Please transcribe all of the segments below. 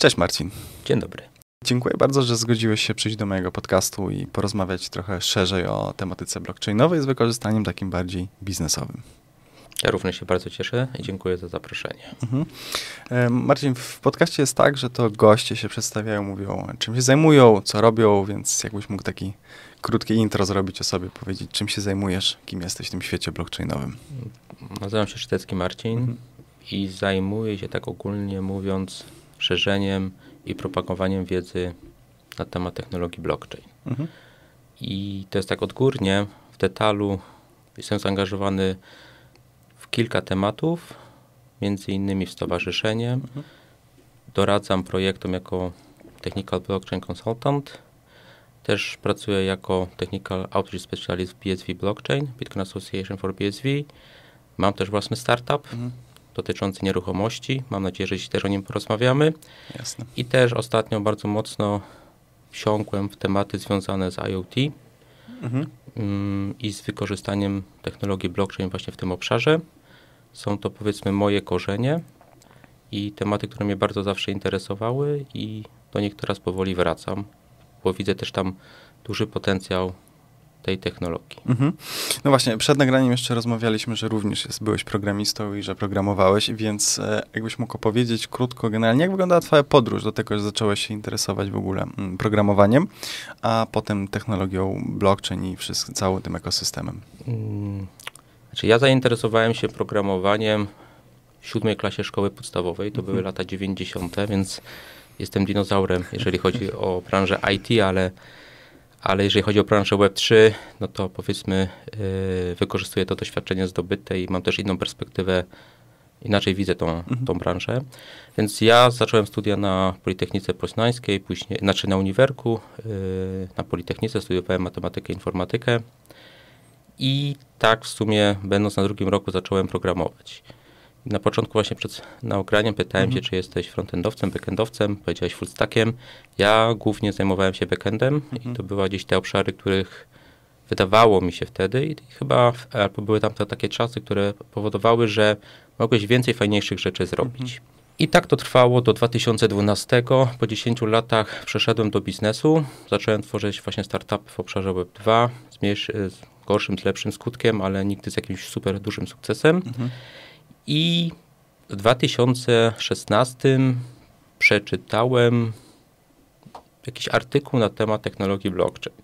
Cześć Marcin. Dzień dobry. Dziękuję bardzo, że zgodziłeś się przyjść do mojego podcastu i porozmawiać trochę szerzej o tematyce blockchainowej z wykorzystaniem takim bardziej biznesowym. Ja również się bardzo cieszę i dziękuję za zaproszenie. Marcin, w podcaście jest tak, że to goście się przedstawiają, mówią czym się zajmują, co robią, więc jakbyś mógł taki krótkie intro zrobić o sobie, powiedzieć czym się zajmujesz, kim jesteś w tym świecie blockchainowym. Nazywam się Sztecki Marcin i zajmuję się tak ogólnie mówiąc szerzeniem i propagowaniem wiedzy na temat technologii blockchain. I to jest tak odgórnie, w detalu jestem zaangażowany w kilka tematów, między innymi w stowarzyszenie. Doradzam projektom jako Technical Blockchain Consultant. Też pracuję jako Technical Outreach Specialist w BSV Blockchain, Bitcoin Association for BSV. Mam też własny startup dotyczący nieruchomości. Mam nadzieję, że dziś też o nim porozmawiamy. Jasne. I też ostatnio bardzo mocno wsiąkłem w tematy związane z IoT i z wykorzystaniem technologii blockchain właśnie w tym obszarze. Są to powiedzmy moje korzenie i tematy, które mnie bardzo zawsze interesowały i do nich teraz powoli wracam, bo widzę też tam duży potencjał tej technologii. No właśnie, przed nagraniem jeszcze rozmawialiśmy, że również byłeś programistą i że programowałeś, więc jakbyś mógł opowiedzieć krótko, generalnie, jak wyglądała twoja podróż do tego, że zacząłeś się interesować w ogóle programowaniem, a potem technologią blockchain i całym tym ekosystemem. Znaczy ja zainteresowałem się programowaniem w 7 klasie szkoły podstawowej, to były lata 90., więc jestem dinozaurem, jeżeli chodzi o branżę IT, ale jeżeli chodzi o branżę Web3, no to powiedzmy wykorzystuję to doświadczenie zdobyte i mam też inną perspektywę, inaczej widzę tą branżę. Więc ja zacząłem studia na Politechnice Poznańskiej, później, znaczy na uniwerku, na Politechnice studiowałem matematykę i informatykę i tak w sumie będąc na 2. roku zacząłem programować. Na początku właśnie przed nagraniem pytałem cię, czy jesteś frontendowcem, backendowcem, powiedziałeś fullstackiem. Ja głównie zajmowałem się backendem i to były gdzieś te obszary, których wydawało mi się wtedy i chyba albo były tam te takie czasy, które powodowały, że mogłeś więcej fajniejszych rzeczy zrobić. I tak to trwało do 2012. Po 10 latach przeszedłem do biznesu. Zacząłem tworzyć właśnie startupy w obszarze Web2 z gorszym, z lepszym skutkiem, ale nigdy z jakimś super dużym sukcesem. I w 2016 przeczytałem jakiś artykuł na temat technologii blockchain.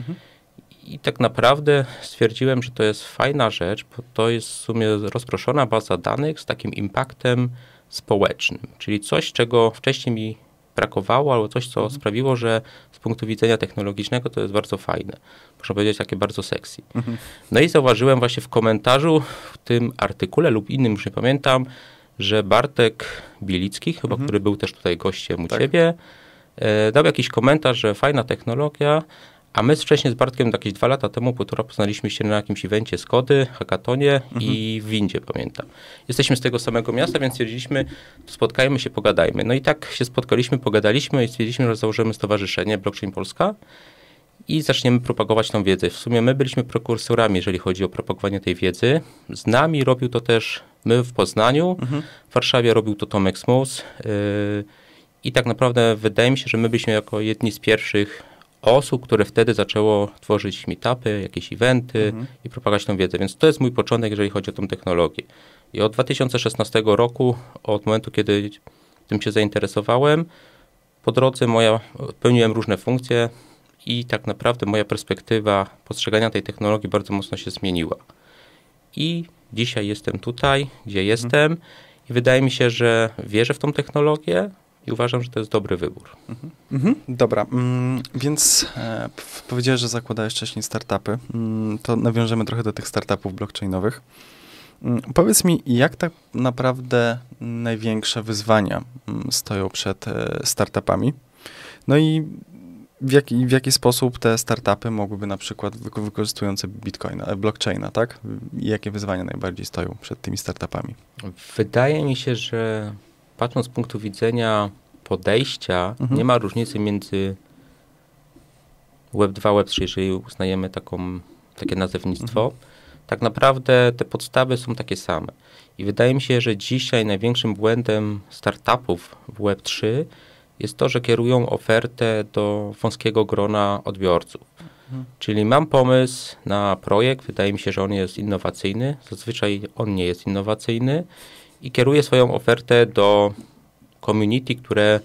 I tak naprawdę stwierdziłem, że to jest fajna rzecz, bo to jest w sumie rozproszona baza danych z takim impaktem społecznym. Czyli coś, czego wcześniej mi brakowało, albo coś, co sprawiło, że z punktu widzenia technologicznego to jest bardzo fajne. Można powiedzieć, takie bardzo sexy. No i zauważyłem właśnie w komentarzu w tym artykule lub innym, już nie pamiętam, że Bartek Bielicki, chyba, który był też tutaj gościem u ciebie, dał jakiś komentarz, że fajna technologia, a my wcześniej z Bartkiem jakieś 2 lata temu, 1,5 poznaliśmy się na jakimś evencie Skody, hackatonie i w Windzie, pamiętam. Jesteśmy z tego samego miasta, więc stwierdziliśmy, spotkajmy się, pogadajmy. No i tak się spotkaliśmy, pogadaliśmy i stwierdziliśmy, że założymy stowarzyszenie Blockchain Polska i zaczniemy propagować tą wiedzę. W sumie my byliśmy prekursorami, jeżeli chodzi o propagowanie tej wiedzy. Z nami robił to też my w Poznaniu, w Warszawie robił to Tomek Smus i tak naprawdę wydaje mi się, że my byliśmy jako jedni z pierwszych osób, które wtedy zaczęło tworzyć meetupy, jakieś eventy i propagować tą wiedzę. Więc to jest mój początek, jeżeli chodzi o tą technologię. I od 2016 roku, od momentu, kiedy tym się zainteresowałem, po drodze pełniłem różne funkcje i tak naprawdę moja perspektywa postrzegania tej technologii bardzo mocno się zmieniła. I dzisiaj jestem tutaj, gdzie jestem i wydaje mi się, że wierzę w tą technologię i uważam, że to jest dobry wybór. Dobra, więc powiedziałeś, że zakładałeś wcześniej startupy. To nawiążemy trochę do tych startupów blockchainowych. Powiedz mi, jak tak naprawdę największe wyzwania stoją przed startupami? No i w jaki sposób te startupy mogłyby na przykład wykorzystujące blockchaina, tak? I jakie wyzwania najbardziej stoją przed tymi startupami? Wydaje mi się, że patrząc z punktu widzenia podejścia, nie ma różnicy między Web2, Web3, jeżeli uznajemy takie nazewnictwo. Tak naprawdę te podstawy są takie same. I wydaje mi się, że dzisiaj największym błędem startupów w Web3 jest to, że kierują ofertę do wąskiego grona odbiorców. Czyli mam pomysł na projekt, wydaje mi się, że on jest innowacyjny, zazwyczaj on nie jest innowacyjny i kieruję swoją ofertę do community,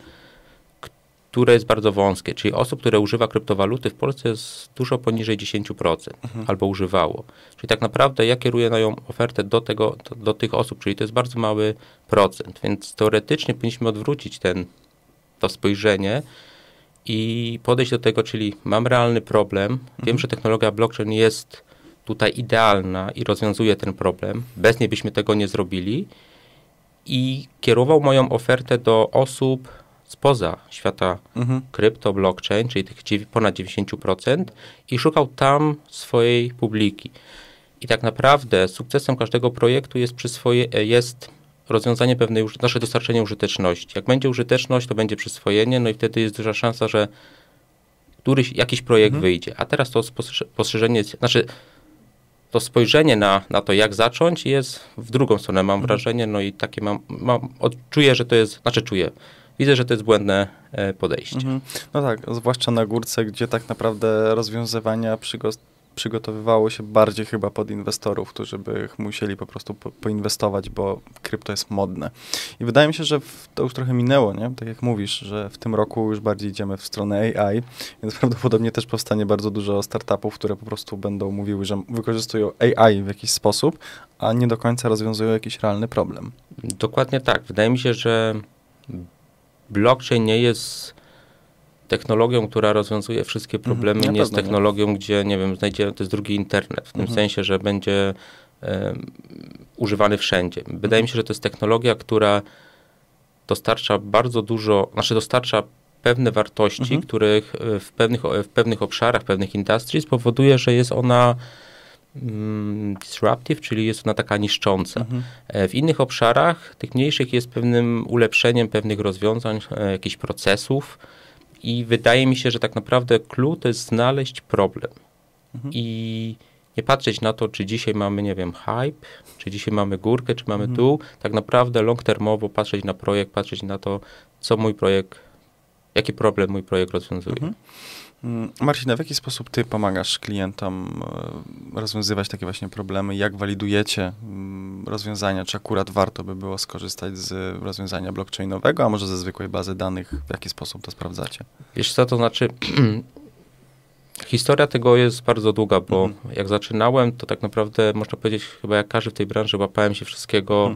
które jest bardzo wąskie, czyli osób, które używa kryptowaluty w Polsce jest dużo poniżej 10% albo używało. Czyli tak naprawdę ja kieruję moją ofertę do tych osób, czyli to jest bardzo mały procent, więc teoretycznie powinniśmy odwrócić to spojrzenie i podejść do tego, czyli mam realny problem, wiem, że technologia blockchain jest tutaj idealna i rozwiązuje ten problem, bez niej byśmy tego nie zrobili i kierował moją ofertę do osób spoza świata krypto, blockchain, czyli tych ponad 90% i szukał tam swojej publiki. I tak naprawdę sukcesem każdego projektu jest rozwiązanie nasze dostarczenie użyteczności. Jak będzie użyteczność, to będzie przyswojenie, no i wtedy jest duża szansa, że jakiś projekt wyjdzie. A teraz to spostrzeżenie, to spojrzenie na to, jak zacząć, jest w drugą stronę, mam wrażenie, no i takie czuję, że to jest, widzę, że to jest błędne podejście. No tak, zwłaszcza na górce, gdzie tak naprawdę rozwiązywania przygotowywało się bardziej chyba pod inwestorów, którzy by musieli po prostu poinwestować, bo krypto jest modne. I wydaje mi się, że to już trochę minęło, nie? Tak jak mówisz, że w tym roku już bardziej idziemy w stronę AI, więc prawdopodobnie też powstanie bardzo dużo startupów, które po prostu będą mówiły, że wykorzystują AI w jakiś sposób, a nie do końca rozwiązują jakiś realny problem. Dokładnie tak. Wydaje mi się, że blockchain nie jest technologią, która rozwiązuje wszystkie problemy, nie jest technologią, gdzie, nie wiem, to jest drugi internet, w tym sensie, że będzie używany wszędzie. Wydaje mi się, że to jest technologia, która dostarcza bardzo dużo, dostarcza pewne wartości, których w pewnych obszarach, w pewnych industries powoduje, że jest ona disruptive, czyli jest ona taka niszcząca. W innych obszarach, tych mniejszych, jest pewnym ulepszeniem pewnych rozwiązań, jakichś procesów i wydaje mi się, że tak naprawdę clue to jest znaleźć problem i nie patrzeć na to, czy dzisiaj mamy, nie wiem, hype, czy dzisiaj mamy górkę, czy mamy dół. Tak naprawdę long-termowo patrzeć na projekt, patrzeć na to, jaki problem mój projekt rozwiązuje. Marcin, w jaki sposób ty pomagasz klientom rozwiązywać takie właśnie problemy? Jak walidujecie rozwiązania? Czy akurat warto by było skorzystać z rozwiązania blockchainowego, a może ze zwykłej bazy danych? W jaki sposób to sprawdzacie? Wiesz co, to znaczy historia tego jest bardzo długa, bo jak zaczynałem, to tak naprawdę można powiedzieć, chyba jak każdy w tej branży, łapałem się wszystkiego,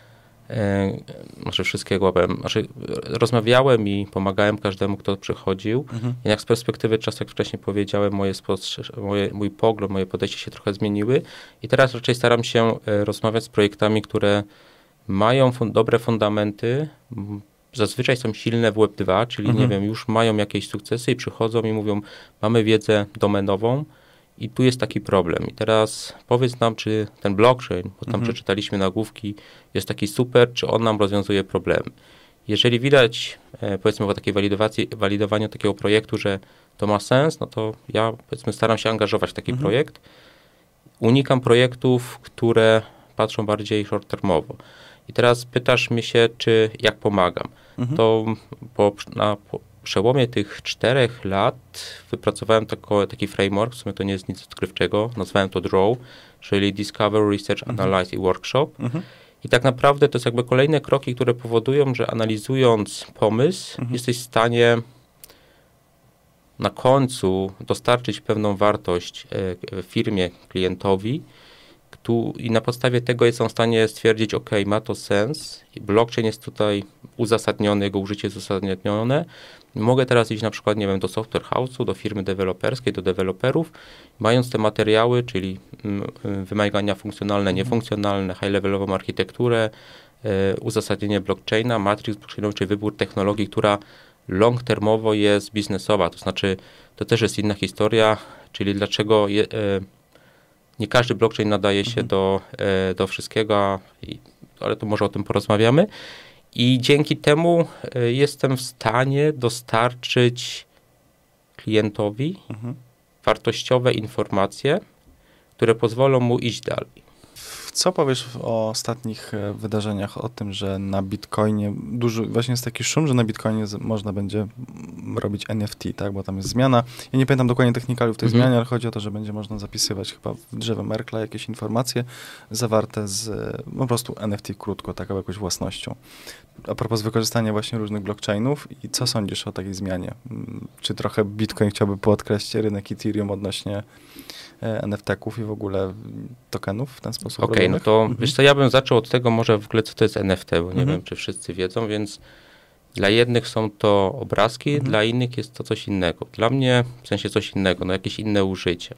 rozmawiałem i pomagałem każdemu, kto przychodził. Jednak z perspektywy czasu, jak wcześniej powiedziałem, mój pogląd, moje podejście się trochę zmieniły i teraz raczej staram się rozmawiać z projektami, które mają dobre fundamenty, zazwyczaj są silne w Web2, czyli nie wiem, już mają jakieś sukcesy i przychodzą i mówią, mamy wiedzę domenową i tu jest taki problem. I teraz powiedz nam, czy ten blockchain, bo tam przeczytaliśmy nagłówki, jest taki super, czy on nam rozwiązuje problemy. Jeżeli widać, powiedzmy, po takiej walidowaniu takiego projektu, że to ma sens, no to ja, powiedzmy, staram się angażować w taki projekt. Unikam projektów, które patrzą bardziej short-termowo. I teraz pytasz mnie się, jak pomagam. To po przełomie tych 4 lat wypracowałem taki framework, w sumie to nie jest nic odkrywczego, nazwałem to DRAW, czyli Discover, Research, Analyze i Workshop. I tak naprawdę to jest jakby kolejne kroki, które powodują, że analizując pomysł, jesteś w stanie na końcu dostarczyć pewną wartość firmie, klientowi, i na podstawie tego jest on w stanie stwierdzić, ok, ma to sens, blockchain jest tutaj uzasadniony, jego użycie jest uzasadnione. Mogę teraz iść na przykład, nie wiem, do software house'u, do firmy deweloperskiej, do deweloperów, mając te materiały, czyli wymagania funkcjonalne, niefunkcjonalne, high-levelową architekturę, uzasadnienie blockchaina, matrix blockchainowy, czy wybór technologii, która long-termowo jest biznesowa. To znaczy, to też jest inna historia, czyli dlaczego nie każdy blockchain nadaje się do wszystkiego, ale to może o tym porozmawiamy. I dzięki temu jestem w stanie dostarczyć klientowi wartościowe informacje, które pozwolą mu iść dalej. Co powiesz o ostatnich wydarzeniach, o tym, że na Bitcoinie właśnie jest taki szum, że na Bitcoinie można będzie robić NFT, tak, bo tam jest zmiana. Ja nie pamiętam dokładnie technikaliów tej zmiany, ale chodzi o to, że będzie można zapisywać chyba w drzewie Merkla jakieś informacje zawarte z po prostu NFT krótko, taką jakąś własnością. A propos wykorzystania właśnie różnych blockchainów i co sądzisz o takiej zmianie? Czy trochę Bitcoin chciałby podkreślić rynek Ethereum odnośnie NFT-ków i w ogóle tokenów w ten sposób? Okej, no to wiesz co, ja bym zaczął od tego może w ogóle, co to jest NFT, bo nie wiem, czy wszyscy wiedzą, więc dla jednych są to obrazki, dla innych jest to coś innego. Dla mnie, w sensie coś innego, no jakieś inne użycie.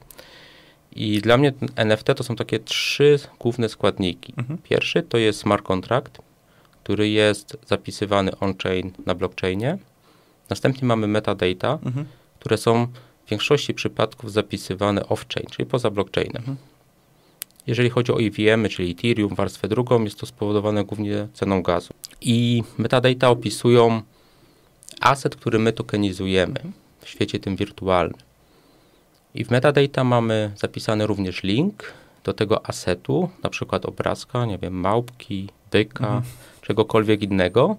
I dla mnie NFT to są takie 3 główne składniki. Pierwszy to jest smart contract, który jest zapisywany on-chain na blockchainie. Następnie mamy metadata, które są w większości przypadków zapisywane off-chain, czyli poza blockchainem. Jeżeli chodzi o EVM, czyli Ethereum, warstwę drugą, jest to spowodowane głównie ceną gazu. I metadata opisują asset, który my tokenizujemy w świecie tym wirtualnym. I w metadata mamy zapisany również link do tego assetu, na przykład obrazka, nie wiem, małpki, byka, czegokolwiek innego.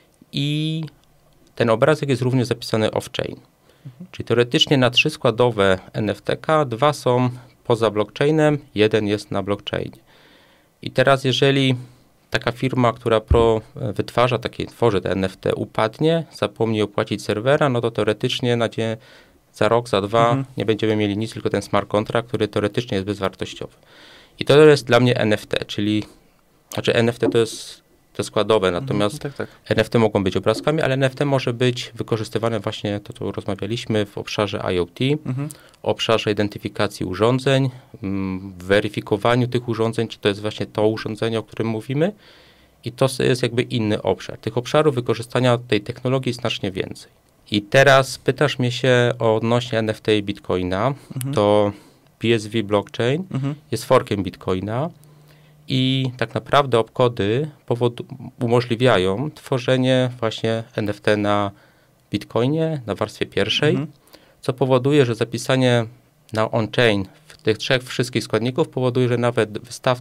I ten obrazek jest również zapisany off-chain. Czyli teoretycznie na 3 składowe NFT-ka 2 są poza blockchainem, 1 jest na blockchainie. I teraz jeżeli taka firma, która wytwarza tworzy te NFT upadnie, zapomni opłacić serwera, no to teoretycznie za rok, za 2 nie będziemy mieli nic, tylko ten smart contract, który teoretycznie jest bezwartościowy. I to jest dla mnie NFT, znaczy NFT to jest te składowe, natomiast NFT mogą być obrazkami, ale NFT może być wykorzystywane właśnie, to co rozmawialiśmy, w obszarze IoT, obszarze identyfikacji urządzeń, w weryfikowaniu tych urządzeń, czy to jest właśnie to urządzenie, o którym mówimy, i to jest jakby inny obszar. Tych obszarów wykorzystania tej technologii jest znacznie więcej. I teraz pytasz mnie się odnośnie NFT i Bitcoina, to BSV Blockchain jest forkiem Bitcoina, i tak naprawdę obchody umożliwiają tworzenie właśnie NFT na Bitcoinie, na warstwie pierwszej, co powoduje, że zapisanie na on-chain tych 3 wszystkich składników powoduje, że nawet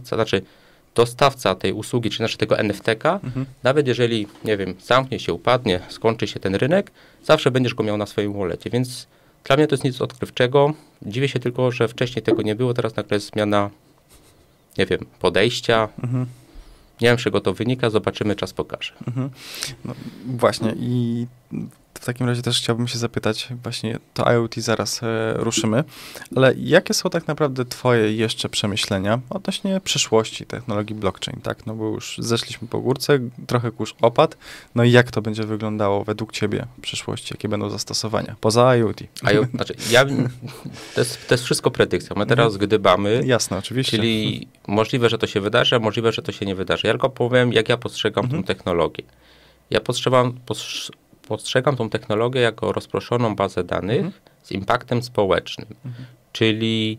dostawca tej usługi, czy tego NFT-ka, nawet jeżeli, nie wiem, zamknie się, upadnie, skończy się ten rynek, zawsze będziesz go miał na swoim wallecie, więc dla mnie to jest nic odkrywczego. Dziwię się tylko, że wcześniej tego nie było, teraz nagle jest zmiana, nie wiem, podejścia. Nie wiem, z czego to wynika, zobaczymy, czas pokaże. No, właśnie i w takim razie też chciałbym się zapytać, właśnie to IoT zaraz ruszymy, ale jakie są tak naprawdę twoje jeszcze przemyślenia odnośnie przyszłości technologii blockchain, tak? No bo już zeszliśmy po górce, trochę kurz opadł, no i jak to będzie wyglądało według ciebie w przyszłości? Jakie będą zastosowania poza IoT? To jest wszystko predykcja. My teraz gdybamy. Jasne, oczywiście. Czyli możliwe, że to się wydarzy, a możliwe, że to się nie wydarzy. Ja tylko powiem, jak ja postrzegam tą technologię. Ja postrzegam tą technologię jako rozproszoną bazę danych z impaktem społecznym. Czyli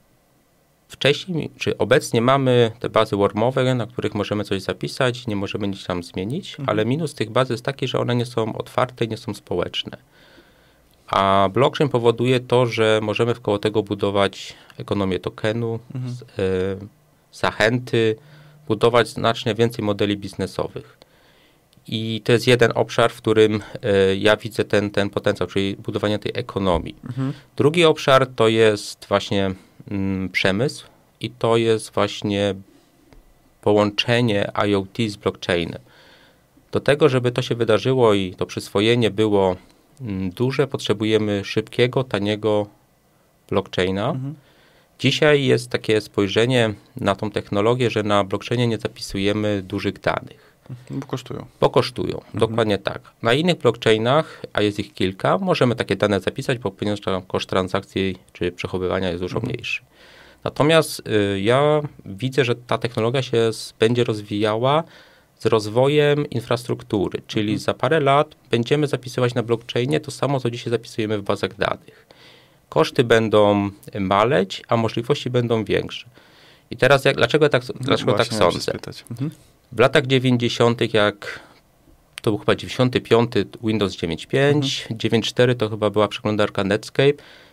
obecnie mamy te bazy wormowe, na których możemy coś zapisać, nie możemy nic tam zmienić, ale minus tych baz jest taki, że one nie są otwarte i nie są społeczne. A blockchain powoduje to, że możemy wkoło tego budować ekonomię tokenu, zachęty, budować znacznie więcej modeli biznesowych. I to jest jeden obszar, w którym ja widzę ten potencjał, czyli budowanie tej ekonomii. Drugi obszar to jest właśnie przemysł i to jest właśnie połączenie IoT z blockchainem. Do tego, żeby to się wydarzyło i to przyswojenie było duże, potrzebujemy szybkiego, taniego blockchaina. Dzisiaj jest takie spojrzenie na tą technologię, że na blockchainie nie zapisujemy dużych danych. Bo kosztują. Dokładnie tak. Na innych blockchainach, a jest ich kilka, możemy takie dane zapisać, bo ponieważ koszt transakcji czy przechowywania jest dużo mniejszy. Natomiast ja widzę, że ta technologia się będzie rozwijała z rozwojem infrastruktury, czyli za parę lat będziemy zapisywać na blockchainie to samo, co dzisiaj zapisujemy w bazach danych. Koszty będą maleć, a możliwości będą większe. I teraz dlaczego tak sądzę? W latach 90., jak to był chyba 95, Windows 9.5, 9.4 to chyba była przeglądarka Netscape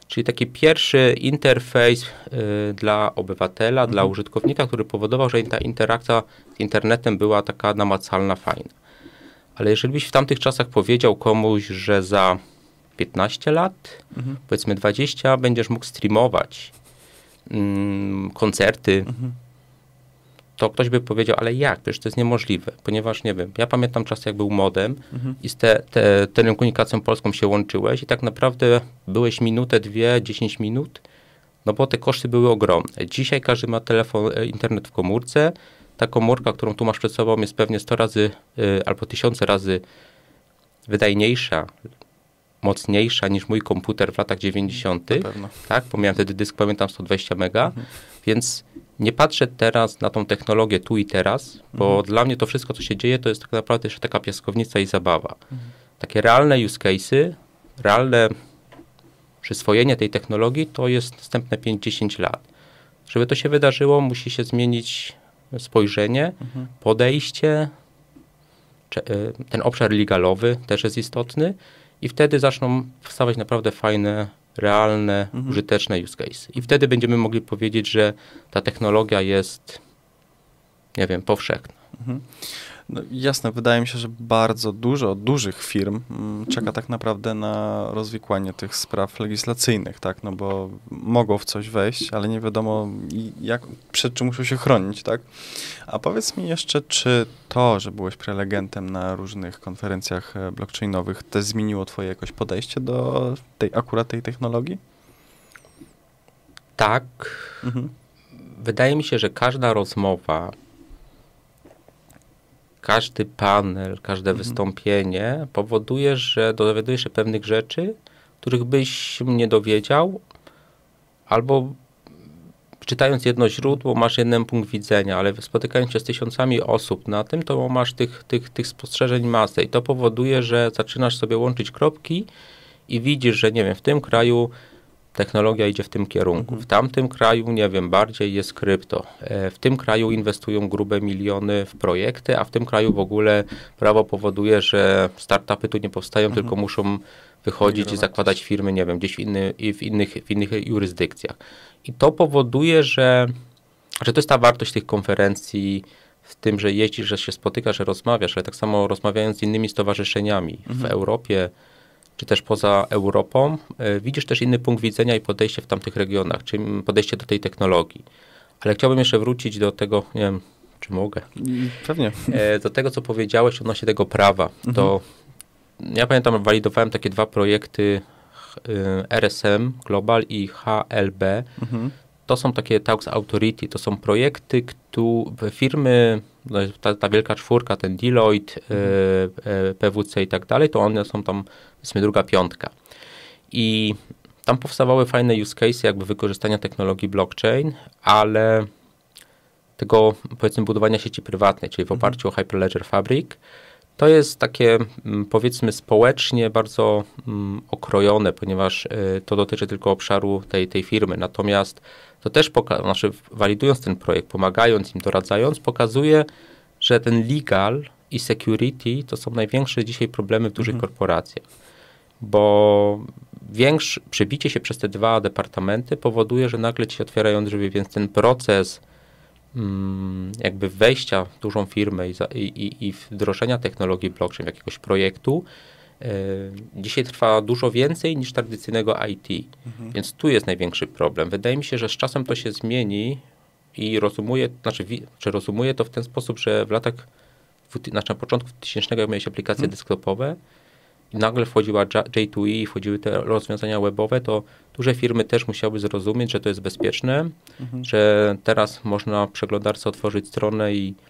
Czyli taki pierwszy interfejs dla obywatela, dla użytkownika, który powodował, że ta interakcja z internetem była taka namacalna, fajna. Ale jeżeli byś w tamtych czasach powiedział komuś, że za 15 lat, powiedzmy 20, będziesz mógł streamować koncerty, to ktoś by powiedział, ale jak? Przecież to jest niemożliwe, ponieważ, nie wiem, ja pamiętam czasy, jak był modem i z telekomunikacją polską się łączyłeś i tak naprawdę byłeś minutę, 2, 10 minut, no bo te koszty były ogromne. Dzisiaj każdy ma telefon, internet w komórce, ta komórka, którą tu masz przed sobą, jest pewnie 100 razy albo 1000 razy wydajniejsza, mocniejsza niż mój komputer w latach 90. Tak, bo miałem wtedy dysk, pamiętam, 120 mega, więc nie patrzę teraz na tą technologię tu i teraz, bo dla mnie to wszystko, co się dzieje, to jest tak naprawdę jeszcze taka piaskownica i zabawa. Takie realne use case'y, realne przyswojenie tej technologii to jest następne 5-10 lat. Żeby to się wydarzyło, musi się zmienić spojrzenie, podejście, ten obszar legalowy też jest istotny i wtedy zaczną powstawać naprawdę fajne, realne, użyteczne use case. I wtedy będziemy mogli powiedzieć, że ta technologia jest, nie wiem, powszechna. No, jasne, wydaje mi się, że bardzo dużo dużych firm czeka tak naprawdę na rozwikłanie tych spraw legislacyjnych, tak, no bo mogą w coś wejść, ale nie wiadomo przed czym muszą się chronić, tak. A powiedz mi jeszcze, czy to, że byłeś prelegentem na różnych konferencjach blockchainowych, też zmieniło twoje jakoś podejście do akurat tej technologii? Tak. Wydaje mi się, że każda rozmowa, każdy panel, każde wystąpienie powoduje, że dowiadujesz się pewnych rzeczy, których byś nie dowiedział, albo czytając jedno źródło masz jeden punkt widzenia, ale spotykając się z tysiącami osób na tym, to masz tych spostrzeżeń masę i to powoduje, że zaczynasz sobie łączyć kropki i widzisz, że nie wiem, w tym kraju technologia idzie w tym kierunku. W tamtym kraju, nie wiem, bardziej jest krypto. W tym kraju inwestują grube miliony w projekty, a w tym kraju w ogóle prawo powoduje, że startupy tu nie powstają, tylko muszą wychodzić i zakładać firmy, nie wiem, gdzieś w innych jurysdykcjach. I to powoduje, że to jest ta wartość tych konferencji w tym, że jeździsz, że się spotykasz, że rozmawiasz, ale tak samo rozmawiając z innymi stowarzyszeniami w Europie, czy też poza Europą, widzisz też inny punkt widzenia i podejście w tamtych regionach, czyli podejście do tej technologii. Ale chciałbym jeszcze wrócić do tego, nie wiem, czy mogę? Pewnie. Do tego, co powiedziałeś odnośnie tego prawa. To ja pamiętam, walidowałem takie dwa projekty RSM Global i HLB. To są takie Tax Authority, to są projekty, które firmy, ta wielka czwórka, ten Deloitte, PwC i tak dalej, to one są tam, powiedzmy, druga piątka. I tam powstawały fajne use case jakby wykorzystania technologii blockchain, ale tego, powiedzmy, budowania sieci prywatnej, czyli w oparciu o Hyperledger Fabric. To jest takie, powiedzmy, społecznie bardzo okrojone, ponieważ to dotyczy tylko obszaru tej firmy. Natomiast to też, walidując ten projekt, pomagając im, doradzając, pokazuje, że ten legal i security to są największe dzisiaj problemy w dużych korporacjach. Bo przebicie się przez te dwa departamenty powoduje, że nagle ci się otwierają drzwi, więc ten proces jakby wejścia w dużą firmę i wdrożenia technologii blockchain, jakiegoś projektu, dzisiaj trwa dużo więcej niż tradycyjnego IT. Więc tu jest największy problem. Wydaje mi się, że z czasem to się zmieni i rozumuję to w ten sposób, że na początku 2000 jak miałeś aplikacje desktopowe i nagle wchodziła J2E, wchodziły te rozwiązania webowe, to duże firmy też musiały zrozumieć, że to jest bezpieczne, że teraz można w przeglądarce otworzyć stronę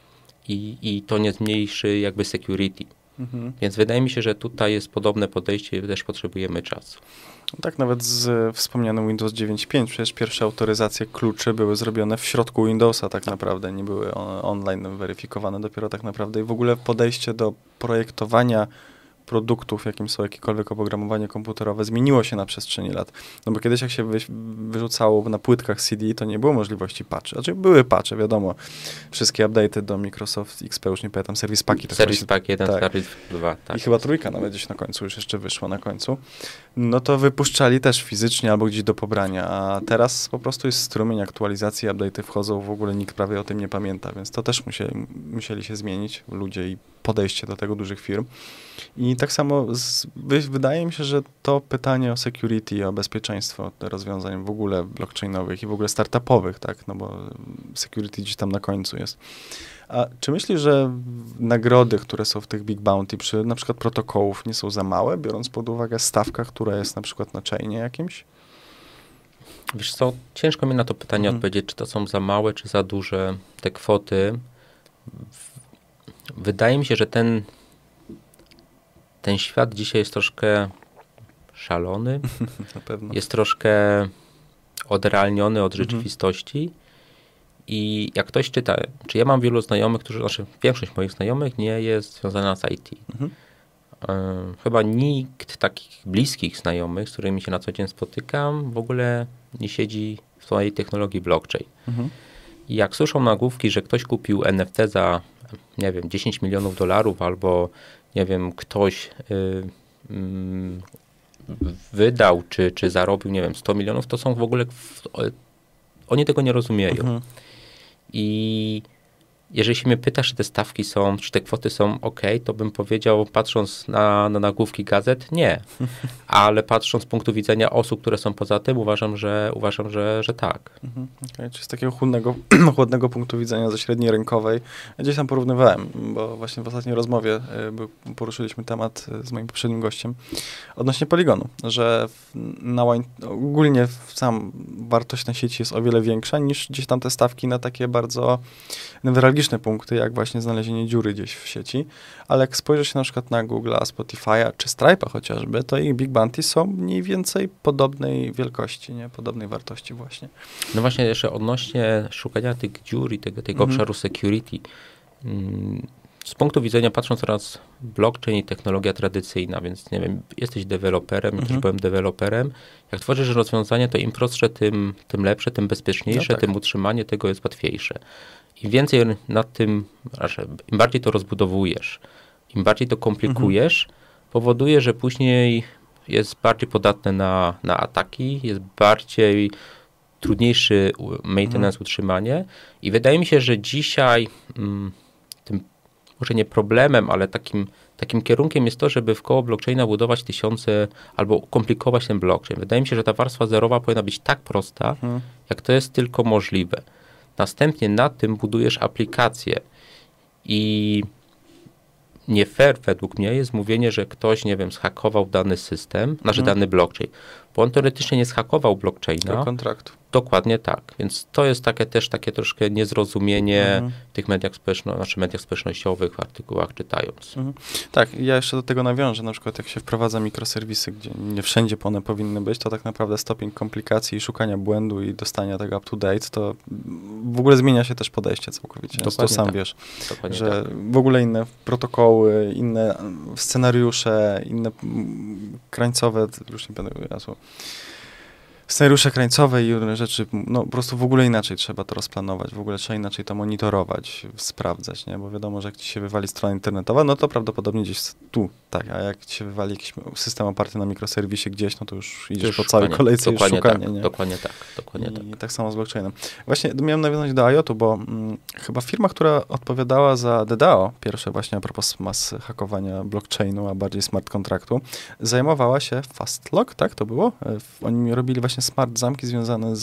i to nie zmniejszy jakby security. Więc wydaje mi się, że tutaj jest podobne podejście i też potrzebujemy czasu. Tak, nawet z wspomnianym Windows 9.5, przecież pierwsze autoryzacje kluczy były zrobione w środku Windowsa tak naprawdę, nie były online weryfikowane dopiero tak naprawdę i w ogóle podejście do projektowania produktów, jakim są jakiekolwiek oprogramowanie komputerowe, zmieniło się na przestrzeni lat. No bo kiedyś jak się wyrzucało na płytkach CD, to nie było możliwości patchy. Znaczy były patche, wiadomo. Wszystkie update'y do Microsoft XP, już nie pamiętam, Service Paki. Service Pack 1, tak. Service 2, tak. I chyba trójka nawet gdzieś na końcu, już jeszcze wyszła na końcu. No to wypuszczali też fizycznie albo gdzieś do pobrania, a teraz po prostu jest strumień aktualizacji, update'y wchodzą, w ogóle nikt prawie o tym nie pamięta, więc to też musieli się zmienić ludzie i podejście do tego dużych firm. I tak samo wydaje mi się, że to pytanie o security, o bezpieczeństwo rozwiązań w ogóle blockchainowych i w ogóle startupowych, tak, no bo security gdzieś tam na końcu jest. A czy myślisz, że nagrody, które są w tych Big Bounty przy na przykład protokołów nie są za małe, biorąc pod uwagę stawkę, która jest na przykład na chainie jakimś? Wiesz co, ciężko mi na to pytanie odpowiedzieć, czy to są za małe, czy za duże te kwoty. Wydaje mi się, że ten świat dzisiaj jest troszkę szalony. Na pewno. Jest troszkę odrealniony od rzeczywistości. I jak ktoś czyta, czy ja mam wielu znajomych, większość moich znajomych nie jest związana z IT. Chyba nikt takich bliskich znajomych, z którymi się na co dzień spotykam, w ogóle nie siedzi w swojej technologii blockchain. I jak słyszą nagłówki, że ktoś kupił NFT za, nie wiem, $10 milionów, albo, nie wiem, ktoś wydał, czy zarobił, nie wiem, 100 milionów, to są w ogóle, oni tego nie rozumieją. I jeżeli się mnie pytasz, czy te stawki są, czy te kwoty są ok, to bym powiedział, patrząc na nagłówki gazet, nie. Ale patrząc z punktu widzenia osób, które są poza tym, uważam, że tak. Okay. Czyli z takiego chłodnego punktu widzenia ze średniej rynkowej. Ja gdzieś tam porównywałem, bo właśnie w ostatniej rozmowie poruszyliśmy temat z moim poprzednim gościem odnośnie Poligonu, że ogólnie sam wartość na sieci jest o wiele większa niż gdzieś tam te stawki na takie bardzo newralgiczne punkty, jak właśnie znalezienie dziury gdzieś w sieci, ale jak spojrzysz na przykład na Google'a, Spotify'a czy Stripe'a chociażby, to ich Big Bounty są mniej więcej podobnej wielkości, nie? Podobnej wartości właśnie. No właśnie jeszcze odnośnie szukania tych dziur i tego obszaru security. Z punktu widzenia, patrząc teraz blockchain i technologia tradycyjna, więc nie wiem, jesteś deweloperem, ja też byłem deweloperem. Jak tworzysz rozwiązanie, to im prostsze, tym lepsze, tym bezpieczniejsze, no tak. Tym utrzymanie tego jest łatwiejsze. Im więcej nad tym, im bardziej to rozbudowujesz, im bardziej to komplikujesz, powoduje, że później jest bardziej podatne na ataki, jest bardziej trudniejszy maintenance, utrzymanie i wydaje mi się, że dzisiaj tym może nie problemem, ale takim kierunkiem jest to, żeby wkoło blockchaina budować tysiące albo komplikować ten blockchain. Wydaje mi się, że ta warstwa zerowa powinna być tak prosta, jak to jest tylko możliwe. Następnie na tym budujesz aplikację i nie fair według mnie jest mówienie, że ktoś, nie wiem, zhakował dany system, dany blockchain, bo on teoretycznie nie zhakował blockchaina. Do kontraktu. Dokładnie tak. Więc to jest takie troszkę niezrozumienie tych mediach społecznościowych w artykułach czytając. Tak, ja jeszcze do tego nawiążę, na przykład jak się wprowadza mikroserwisy, gdzie nie wszędzie one powinny być, to tak naprawdę stopień komplikacji i szukania błędu i dostania tego up to date, to w ogóle zmienia się też podejście całkowicie. To sam wiesz, dokładnie że w ogóle inne protokoły, inne scenariusze, inne krańcowe, już nie będę jasło. Scenariusze krańcowe i inne rzeczy, no po prostu w ogóle inaczej trzeba to rozplanować, w ogóle trzeba inaczej to monitorować, sprawdzać, nie? Bo wiadomo, że jak ci się wywali strona internetowa, no to prawdopodobnie gdzieś tu, tak, a jak ci się wywali jakiś system oparty na mikroserwisie gdzieś, no to już idziesz po całej kolejce i szukanie, nie? Dokładnie tak. I tak samo z blockchainem. Właśnie miałem nawiązać do IOT-u, bo chyba firma, która odpowiadała za DDoS, pierwsze właśnie a propos hakowania blockchainu, a bardziej smart kontraktu, zajmowała się Fastlog, tak to było? Oni robili właśnie smart zamki związane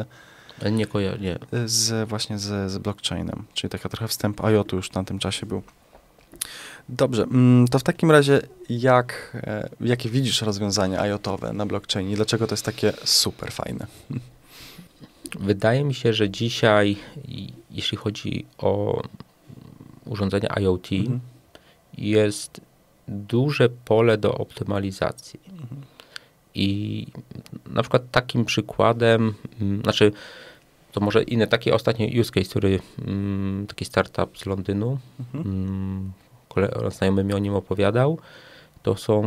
z blockchainem, czyli taka trochę wstęp IoT-u już w tamtym czasie był. Dobrze, to w takim razie jakie widzisz rozwiązania IoT-owe na blockchainie? Dlaczego to jest takie super fajne? Wydaje mi się, że dzisiaj, jeśli chodzi o urządzenia IoT, jest duże pole do optymalizacji. I na przykład takim przykładem, to może inny, taki ostatni use case, który taki startup z Londynu, znajomy mi o nim opowiadał, to są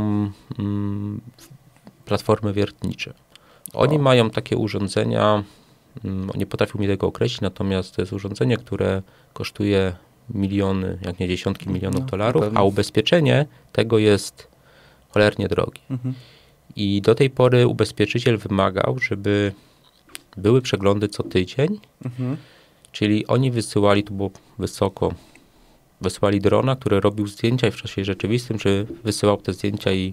platformy wiertnicze. Oni mają takie urządzenia, nie potrafią mi tego określić, natomiast to jest urządzenie, które kosztuje miliony, jak nie dziesiątki milionów dolarów, a ubezpieczenie tego jest cholernie drogie. I do tej pory ubezpieczyciel wymagał, żeby były przeglądy co tydzień, czyli oni wysyłali, tu było wysoko, wysłali drona, który robił zdjęcia i w czasie rzeczywistym, czy wysyłał te zdjęcia i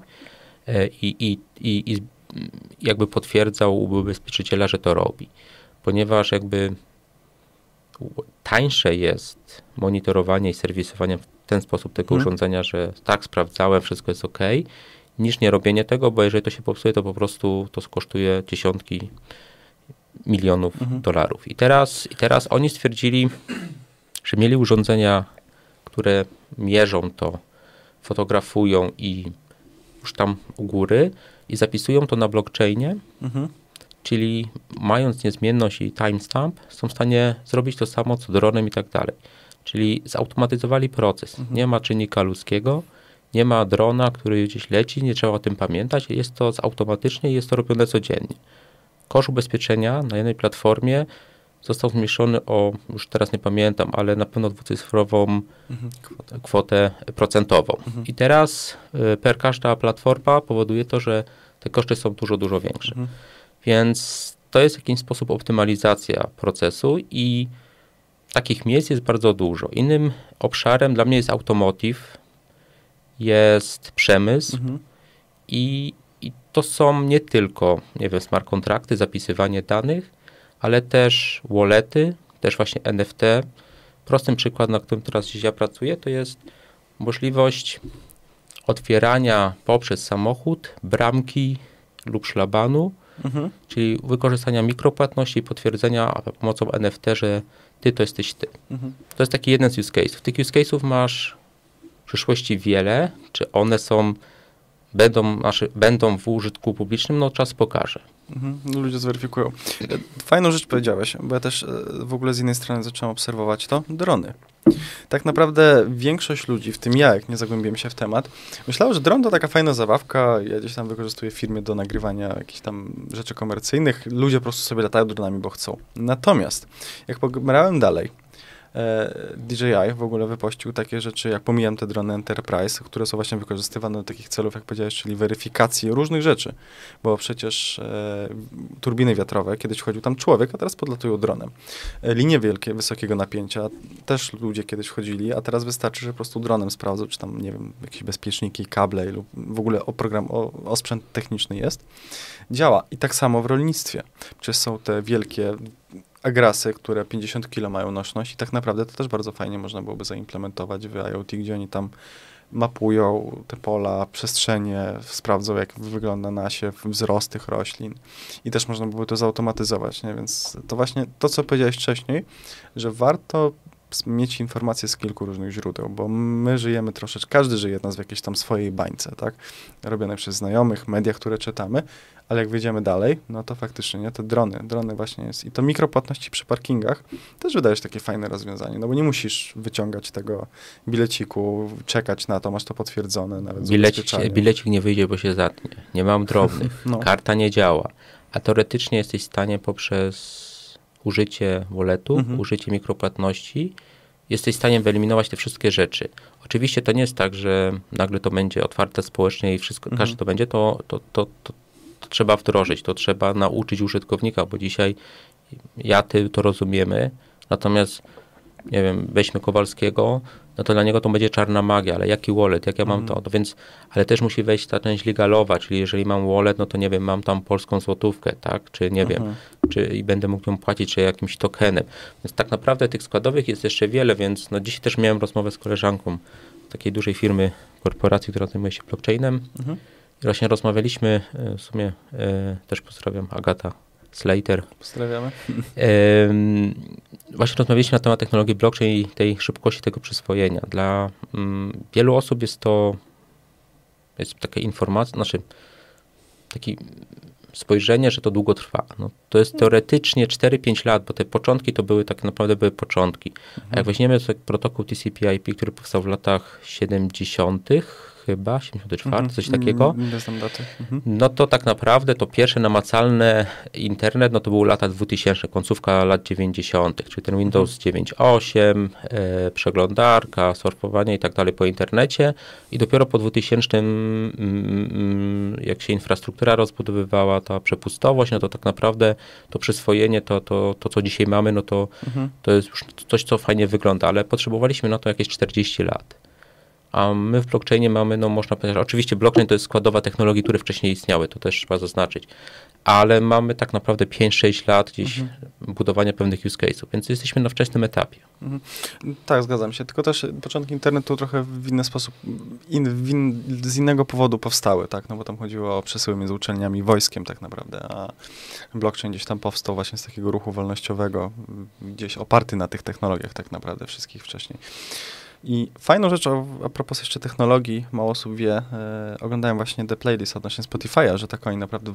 jakby potwierdzał u ubezpieczyciela, że to robi. Ponieważ jakby tańsze jest monitorowanie i serwisowanie w ten sposób tego urządzenia, że tak, sprawdzałem, wszystko jest ok, niż nie robienie tego, bo jeżeli to się popsuje, to po prostu to kosztuje dziesiątki milionów dolarów. I teraz oni stwierdzili, że mieli urządzenia, które mierzą to, fotografują i już tam u góry i zapisują to na blockchainie, czyli mając niezmienność i timestamp, są w stanie zrobić to samo co dronem i tak dalej. Czyli zautomatyzowali proces. Nie ma czynnika ludzkiego, nie ma drona, który gdzieś leci, nie trzeba o tym pamiętać. Jest to automatycznie i jest to robione codziennie. Koszt ubezpieczenia na jednej platformie został zmniejszony o, już teraz nie pamiętam, ale na pewno dwucyfrową kwotę procentową. I teraz każda platforma powoduje to, że te koszty są dużo, dużo większe. Więc to jest w jakiś sposób optymalizacja procesu i takich miejsc jest bardzo dużo. Innym obszarem dla mnie jest automotive, jest przemysł i to są nie tylko, nie wiem, smart kontrakty, zapisywanie danych, ale też wallety, też właśnie NFT. Prostym przykład, na którym teraz dziś ja pracuję, to jest możliwość otwierania poprzez samochód bramki lub szlabanu, czyli wykorzystania mikropłatności i potwierdzenia pomocą NFT, że ty to jesteś ty. To jest taki jeden z use case'ów. Tych use case'ów masz w przyszłości wiele. Czy one będą w użytku publicznym? No czas pokaże. Ludzie zweryfikują. Fajną rzecz powiedziałeś, bo ja też w ogóle z innej strony zacząłem obserwować to. Drony. Tak naprawdę większość ludzi, w tym ja, jak nie zagłębiłem się w temat, myślało, że dron to taka fajna zabawka. Ja gdzieś tam wykorzystuję w firmie do nagrywania jakichś tam rzeczy komercyjnych. Ludzie po prostu sobie latają dronami, bo chcą. Natomiast, jak pograłem dalej, DJI w ogóle wypuścił takie rzeczy, jak pomijam te drony Enterprise, które są właśnie wykorzystywane do takich celów, jak powiedziałeś, czyli weryfikacji różnych rzeczy, bo przecież turbiny wiatrowe, kiedyś wchodził tam człowiek, a teraz podlatują dronem. Linie wielkie, wysokiego napięcia, też ludzie kiedyś wchodzili, a teraz wystarczy, że po prostu dronem sprawdzą, czy tam, nie wiem, jakieś bezpieczniki, kable lub w ogóle osprzęt techniczny jest. Działa. I tak samo w rolnictwie. Przecież są te wielkie agrasy, które 50 kg mają nośność i tak naprawdę to też bardzo fajnie można byłoby zaimplementować w IoT, gdzie oni tam mapują te pola, przestrzenie, sprawdzą, jak wygląda nasiew, wzrost tych roślin i też można byłoby to zautomatyzować, nie? Więc to właśnie to, co powiedziałeś wcześniej, że warto mieć informacje z kilku różnych źródeł, bo my żyjemy troszeczkę, każdy żyje w jakiejś tam swojej bańce, tak? Robione przez znajomych, mediach, które czytamy, ale jak wyjdziemy dalej, no to faktycznie, nie? Te drony właśnie jest. I to mikropłatności przy parkingach też wydaje się takie fajne rozwiązanie, no bo nie musisz wyciągać tego bileciku, czekać na to, masz to potwierdzone nawet z ubezpieczalnią. Bilecik nie wyjdzie, bo się zatnie. Nie mam drobnych. Karta nie działa. A teoretycznie jesteś w stanie poprzez użycie walletu, użycie mikropłatności, jesteś w stanie wyeliminować te wszystkie rzeczy. Oczywiście to nie jest tak, że nagle to będzie otwarte społecznie i wszystko, każdy to będzie, to trzeba wdrożyć, to trzeba nauczyć użytkownika, bo dzisiaj ty to rozumiemy, natomiast nie wiem, weźmy Kowalskiego, no to dla niego to będzie czarna magia, ale jaki wallet, jak ja mam to? Więc, ale też musi wejść ta część legalowa, czyli jeżeli mam wallet, no to nie wiem, mam tam polską złotówkę, tak? Czy nie wiem, i będę mógł ją płacić, czy jakimś tokenem. Więc tak naprawdę tych składowych jest jeszcze wiele, więc no dzisiaj też miałem rozmowę z koleżanką takiej dużej firmy, korporacji, która zajmuje się blockchainem. I właśnie rozmawialiśmy, w sumie też pozdrawiam, Agata Slater. Pozdrawiamy. Właśnie rozmawialiśmy na temat technologii blockchain i tej szybkości tego przyswojenia. Dla wielu osób jest taka informacja, takie spojrzenie, że to długo trwa. No, to jest teoretycznie 4-5 lat, bo te początki to były tak naprawdę początki. A jak weźmiemy protokół TCP/IP, który powstał w latach 70., chyba, 74, coś takiego. Nie znam daty. No to tak naprawdę to pierwsze namacalne internet, no to były lata 2000, końcówka lat 90., czyli ten Windows 9.8, przeglądarka, surfowanie i tak dalej po internecie i dopiero po 2000, jak się infrastruktura rozbudowywała, ta przepustowość, no to tak naprawdę to przyswojenie, to co dzisiaj mamy, no to jest już coś, co fajnie wygląda, ale potrzebowaliśmy na to jakieś 40 lat. A my w blockchainie mamy, no można powiedzieć, oczywiście blockchain to jest składowa technologii, które wcześniej istniały, to też trzeba zaznaczyć, ale mamy tak naprawdę 5-6 lat gdzieś budowania pewnych use case'ów, więc jesteśmy na wczesnym etapie. Tak, zgadzam się, tylko też początki internetu trochę w inny sposób, z innego powodu powstały, tak, no bo tam chodziło o przesyły między uczelniami i wojskiem tak naprawdę, a blockchain gdzieś tam powstał właśnie z takiego ruchu wolnościowego, gdzieś oparty na tych technologiach tak naprawdę wszystkich wcześniej. I fajną rzeczą, a propos jeszcze technologii, mało osób wie, oglądałem właśnie The Playlist odnośnie Spotify'a, że tak oni naprawdę w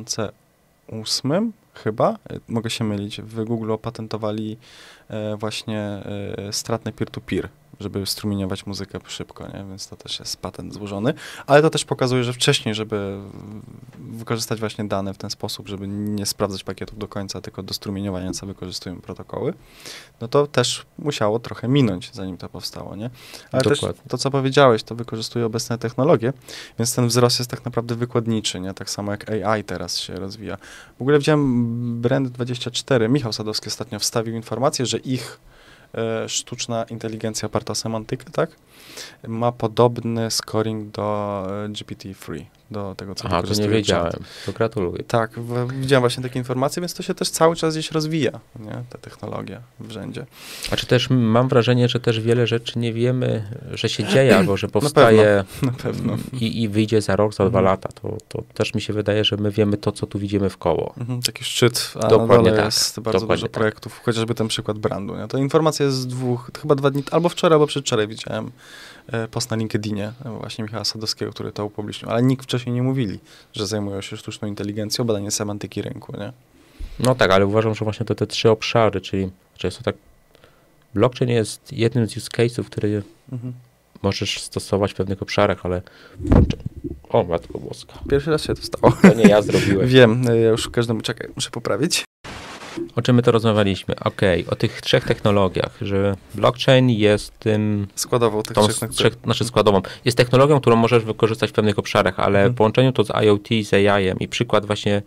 2008 chyba, mogę się mylić, w Google opatentowali właśnie stratne peer-to-peer, żeby strumieniować muzykę szybko, nie? Więc to też jest patent złożony, ale to też pokazuje, że wcześniej, żeby wykorzystać właśnie dane w ten sposób, żeby nie sprawdzać pakietów do końca, tylko do strumieniowania, co wykorzystują protokoły, no to też musiało trochę minąć, zanim to powstało, nie? Ale dokładnie. Też to, co powiedziałeś, to wykorzystuje obecne technologie, więc ten wzrost jest tak naprawdę wykładniczy, nie? Tak samo jak AI teraz się rozwija. W ogóle widziałem Brand24, Michał Sadowski ostatnio wstawił informację, że ich sztuczna inteligencja oparta o semantykę, tak? Ma podobny scoring do GPT-3, do tego, co wykorzystuje to nie wiedziałem. To gratuluję. Tak, widziałem właśnie takie informacje, więc to się też cały czas gdzieś rozwija, nie? Ta technologia w rzędzie. A czy też mam wrażenie, że też wiele rzeczy nie wiemy, że się dzieje, albo że powstaje na pewno. I wyjdzie za rok, za 2 lata. To też mi się wydaje, że my wiemy to, co tu widzimy w koło. Taki szczyt, a dokładnie na dole tak. jest bardzo dużo projektów, chociażby ten przykład brandu. Nie? To informacja jest z chyba 2 dni, albo wczoraj, albo przedwczoraj widziałem post na LinkedInie właśnie Michała Sadowskiego, który to upublicznił, ale nikt wcześniej nie mówili, że zajmują się sztuczną inteligencją, badanie semantyki rynku, nie? No tak, ale uważam, że właśnie te 3 obszary, czyli często tak blockchain jest jednym z use case'ów, który możesz stosować w pewnych obszarach, ale o, Matko Boska. Pierwszy raz się to stało. To nie ja zrobiłem. Wiem, ja już każdemu czekaj, muszę poprawić. O czym my to rozmawialiśmy? O tych 3 technologiach, że blockchain jest tym... Składową tych 3 technologii. Składową. Jest technologią, którą możesz wykorzystać w pewnych obszarach, ale w połączeniu to z IoT, z AI-em i przykład właśnie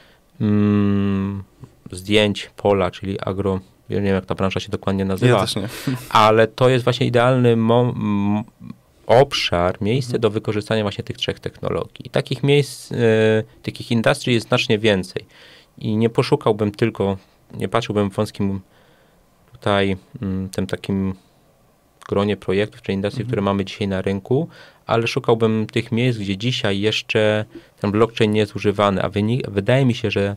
zdjęć pola, czyli agro... Ja nie wiem, jak ta branża się dokładnie nazywa. Ja też nie. Ale to jest właśnie idealny obszar, miejsce do wykorzystania właśnie tych 3 technologii. I takich miejsc, takich industrii jest znacznie więcej. I nie poszukałbym nie patrzyłbym w wąskim tutaj tym takim gronie projektów czy industrii, które mamy dzisiaj na rynku, ale szukałbym tych miejsc, gdzie dzisiaj jeszcze ten blockchain nie jest używany, a wydaje mi się, że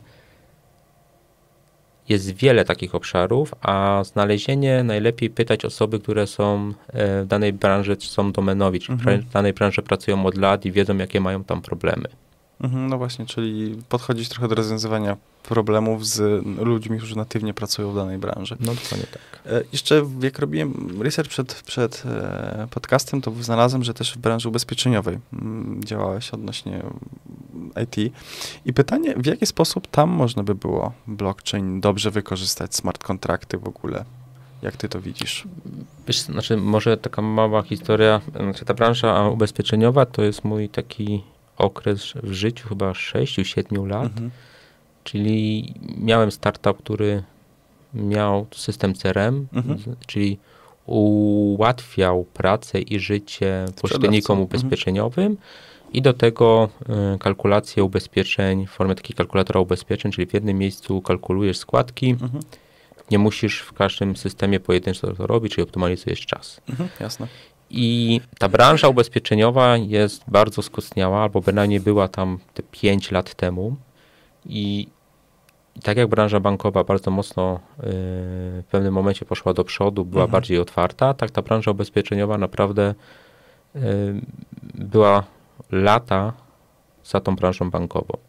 jest wiele takich obszarów, a znalezienie najlepiej pytać osoby, które są w danej branży, czy są domenowi, czy w danej branży pracują od lat i wiedzą, jakie mają tam problemy. No właśnie, czyli podchodzić trochę do rozwiązywania problemów z ludźmi, którzy natywnie pracują w danej branży. No dokładnie tak. Jeszcze jak robiłem research przed podcastem, to znalazłem, że też w branży ubezpieczeniowej działałeś odnośnie IT. I pytanie, w jaki sposób tam można by było blockchain dobrze wykorzystać, smart kontrakty w ogóle? Jak ty to widzisz? Wiesz, znaczy może taka mała historia. Ta branża ubezpieczeniowa to jest mój taki okres w życiu chyba 6-7 lat. Czyli miałem startup, który miał system CRM, czyli ułatwiał pracę i życie pośrednikom ubezpieczeniowym i do tego kalkulację ubezpieczeń w formie takiej kalkulatora ubezpieczeń, czyli w jednym miejscu kalkulujesz składki, nie musisz w każdym systemie pojedynczo to robić, czyli optymalizujesz czas. Jasne. I ta branża ubezpieczeniowa jest bardzo skostniała, albo bynajmniej była tam te 5 lat temu i tak jak branża bankowa bardzo mocno w pewnym momencie poszła do przodu, była bardziej otwarta, tak ta branża ubezpieczeniowa naprawdę była lata za tą branżą bankową.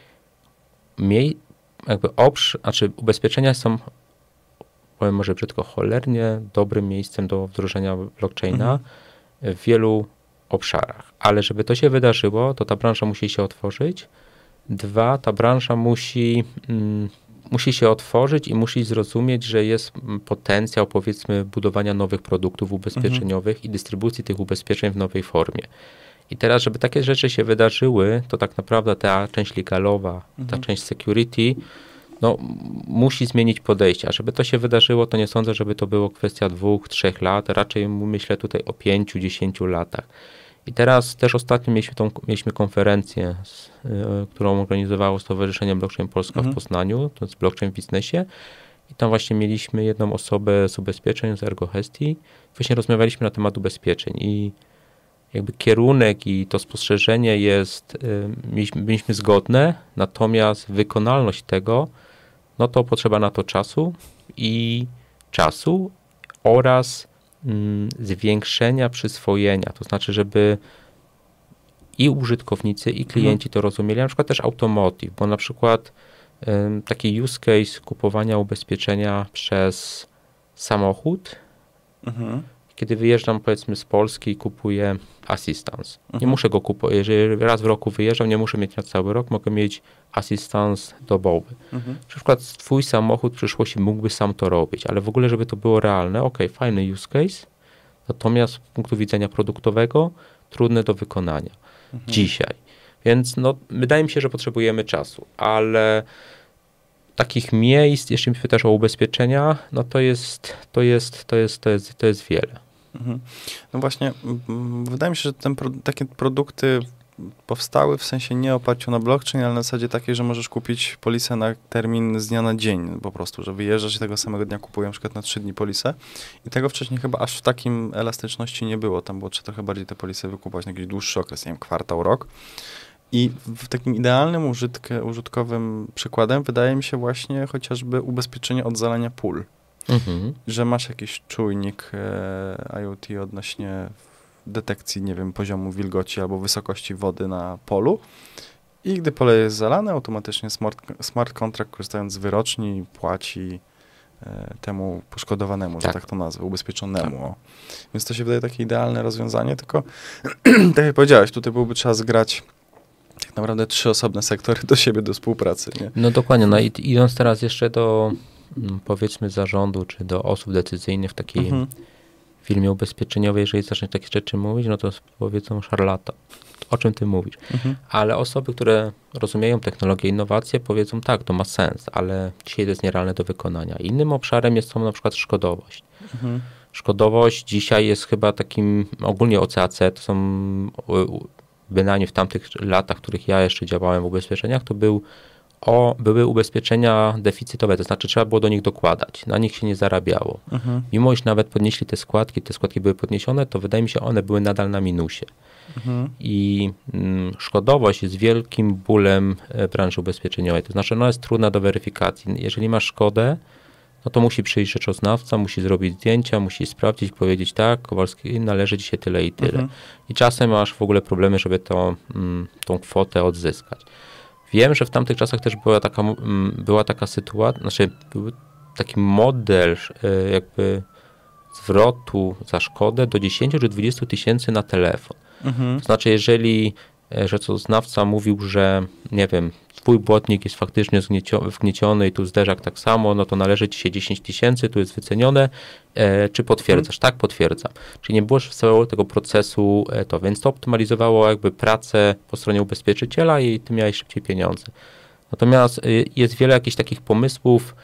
Ubezpieczenia są, powiem może brzydko, cholernie dobrym miejscem do wdrożenia blockchaina w wielu obszarach. Ale żeby to się wydarzyło, to ta branża musi się otworzyć. 2, ta branża musi się otworzyć i musi zrozumieć, że jest potencjał, powiedzmy, budowania nowych produktów ubezpieczeniowych i dystrybucji tych ubezpieczeń w nowej formie. I teraz, żeby takie rzeczy się wydarzyły, to tak naprawdę ta część legalowa, ta część security, no, musi zmienić podejście. A żeby to się wydarzyło, to nie sądzę, żeby to było kwestia 2-3 lat, raczej myślę tutaj o 5-10 latach. I teraz też ostatnio mieliśmy konferencję, którą organizowało Stowarzyszenie Blockchain Polska w Poznaniu, to jest Blockchain w biznesie. I tam właśnie mieliśmy jedną osobę z ubezpieczeń, z ErgoHestii. Właśnie rozmawialiśmy na temat ubezpieczeń i jakby kierunek i to spostrzeżenie jest, byliśmy zgodne, natomiast wykonalność tego, no to potrzeba na to czasu oraz zwiększenia przyswojenia, to znaczy, żeby i użytkownicy, i klienci to rozumieli, na przykład też automotive, bo na przykład taki use case kupowania ubezpieczenia przez samochód, kiedy wyjeżdżam, powiedzmy, z Polski i kupuję assistance. Nie muszę go kupować, jeżeli raz w roku wyjeżdżam, nie muszę mieć na cały rok, mogę mieć assistance dobowy. Na przykład twój samochód w przyszłości mógłby sam to robić, ale w ogóle, żeby to było realne, fajny use case, natomiast z punktu widzenia produktowego trudne do wykonania dzisiaj. Więc no, wydaje mi się, że potrzebujemy czasu, ale takich miejsc, jeśli mnie pytasz o ubezpieczenia, no to jest wiele. No właśnie, wydaje mi się, że takie produkty powstały w sensie nie oparciu na blockchain, ale na zasadzie takiej, że możesz kupić polisę na termin z dnia na dzień po prostu, że wyjeżdżasz i tego samego dnia kupuję na przykład na 3 dni polisę i tego wcześniej chyba aż w takim elastyczności nie było. Tam było trzeba trochę bardziej te polisy wykupować na jakiś dłuższy okres, nie wiem, kwartał, rok. I w takim idealnym użytkowym przykładem wydaje mi się właśnie chociażby ubezpieczenie od zalania pól. Że masz jakiś czujnik IoT odnośnie detekcji, nie wiem, poziomu wilgoci albo wysokości wody na polu i gdy pole jest zalane, automatycznie smart contract, korzystając z wyroczni, płaci temu poszkodowanemu, że tak to nazwę, ubezpieczonemu. Więc to się wydaje takie idealne rozwiązanie, tylko tak jak powiedziałeś, tutaj byłoby trzeba zgrać tak naprawdę 3 osobne sektory do siebie, do współpracy. Nie? No dokładnie, no i idąc teraz jeszcze do, powiedzmy, zarządu, czy do osób decyzyjnych w takiej firmie ubezpieczeniowej, jeżeli zaczniesz takie rzeczy mówić, no to powiedzą szarlatan. O czym ty mówisz? Ale osoby, które rozumieją technologię, innowacje, powiedzą tak, to ma sens, ale dzisiaj to jest nierealne do wykonania. Innym obszarem jest na przykład szkodowość. Szkodowość dzisiaj jest chyba takim, ogólnie OCAC, to są bynajmniej w tamtych latach, w których ja jeszcze działałem w ubezpieczeniach, to były ubezpieczenia deficytowe, to znaczy trzeba było do nich dokładać, na nich się nie zarabiało. Mimo iż nawet podnieśli te składki były podniesione, to wydaje mi się, one były nadal na minusie. I szkodowość jest wielkim bólem branży ubezpieczeniowej, to znaczy ona jest trudna do weryfikacji. Jeżeli masz szkodę, no to musi przyjść rzeczoznawca, musi zrobić zdjęcia, musi sprawdzić, powiedzieć tak, Kowalski, należy ci się tyle i tyle. I czasem masz w ogóle problemy, żeby tą kwotę odzyskać. Wiem, że w tamtych czasach też była taka sytuacja, znaczy był taki model jakby zwrotu za szkodę do 10 czy 20 tysięcy na telefon. To znaczy, jeżeli rzeczoznawca mówił, że nie wiem, twój błotnik jest faktycznie wgnieciony i tu zderzak tak samo, no to należy ci się 10 tysięcy, tu jest wycenione, czy potwierdzasz? Tak, potwierdzam. Czyli nie było całego tego procesu więc to optymalizowało jakby pracę po stronie ubezpieczyciela i ty miałeś szybciej pieniądze. Natomiast jest wiele jakichś takich pomysłów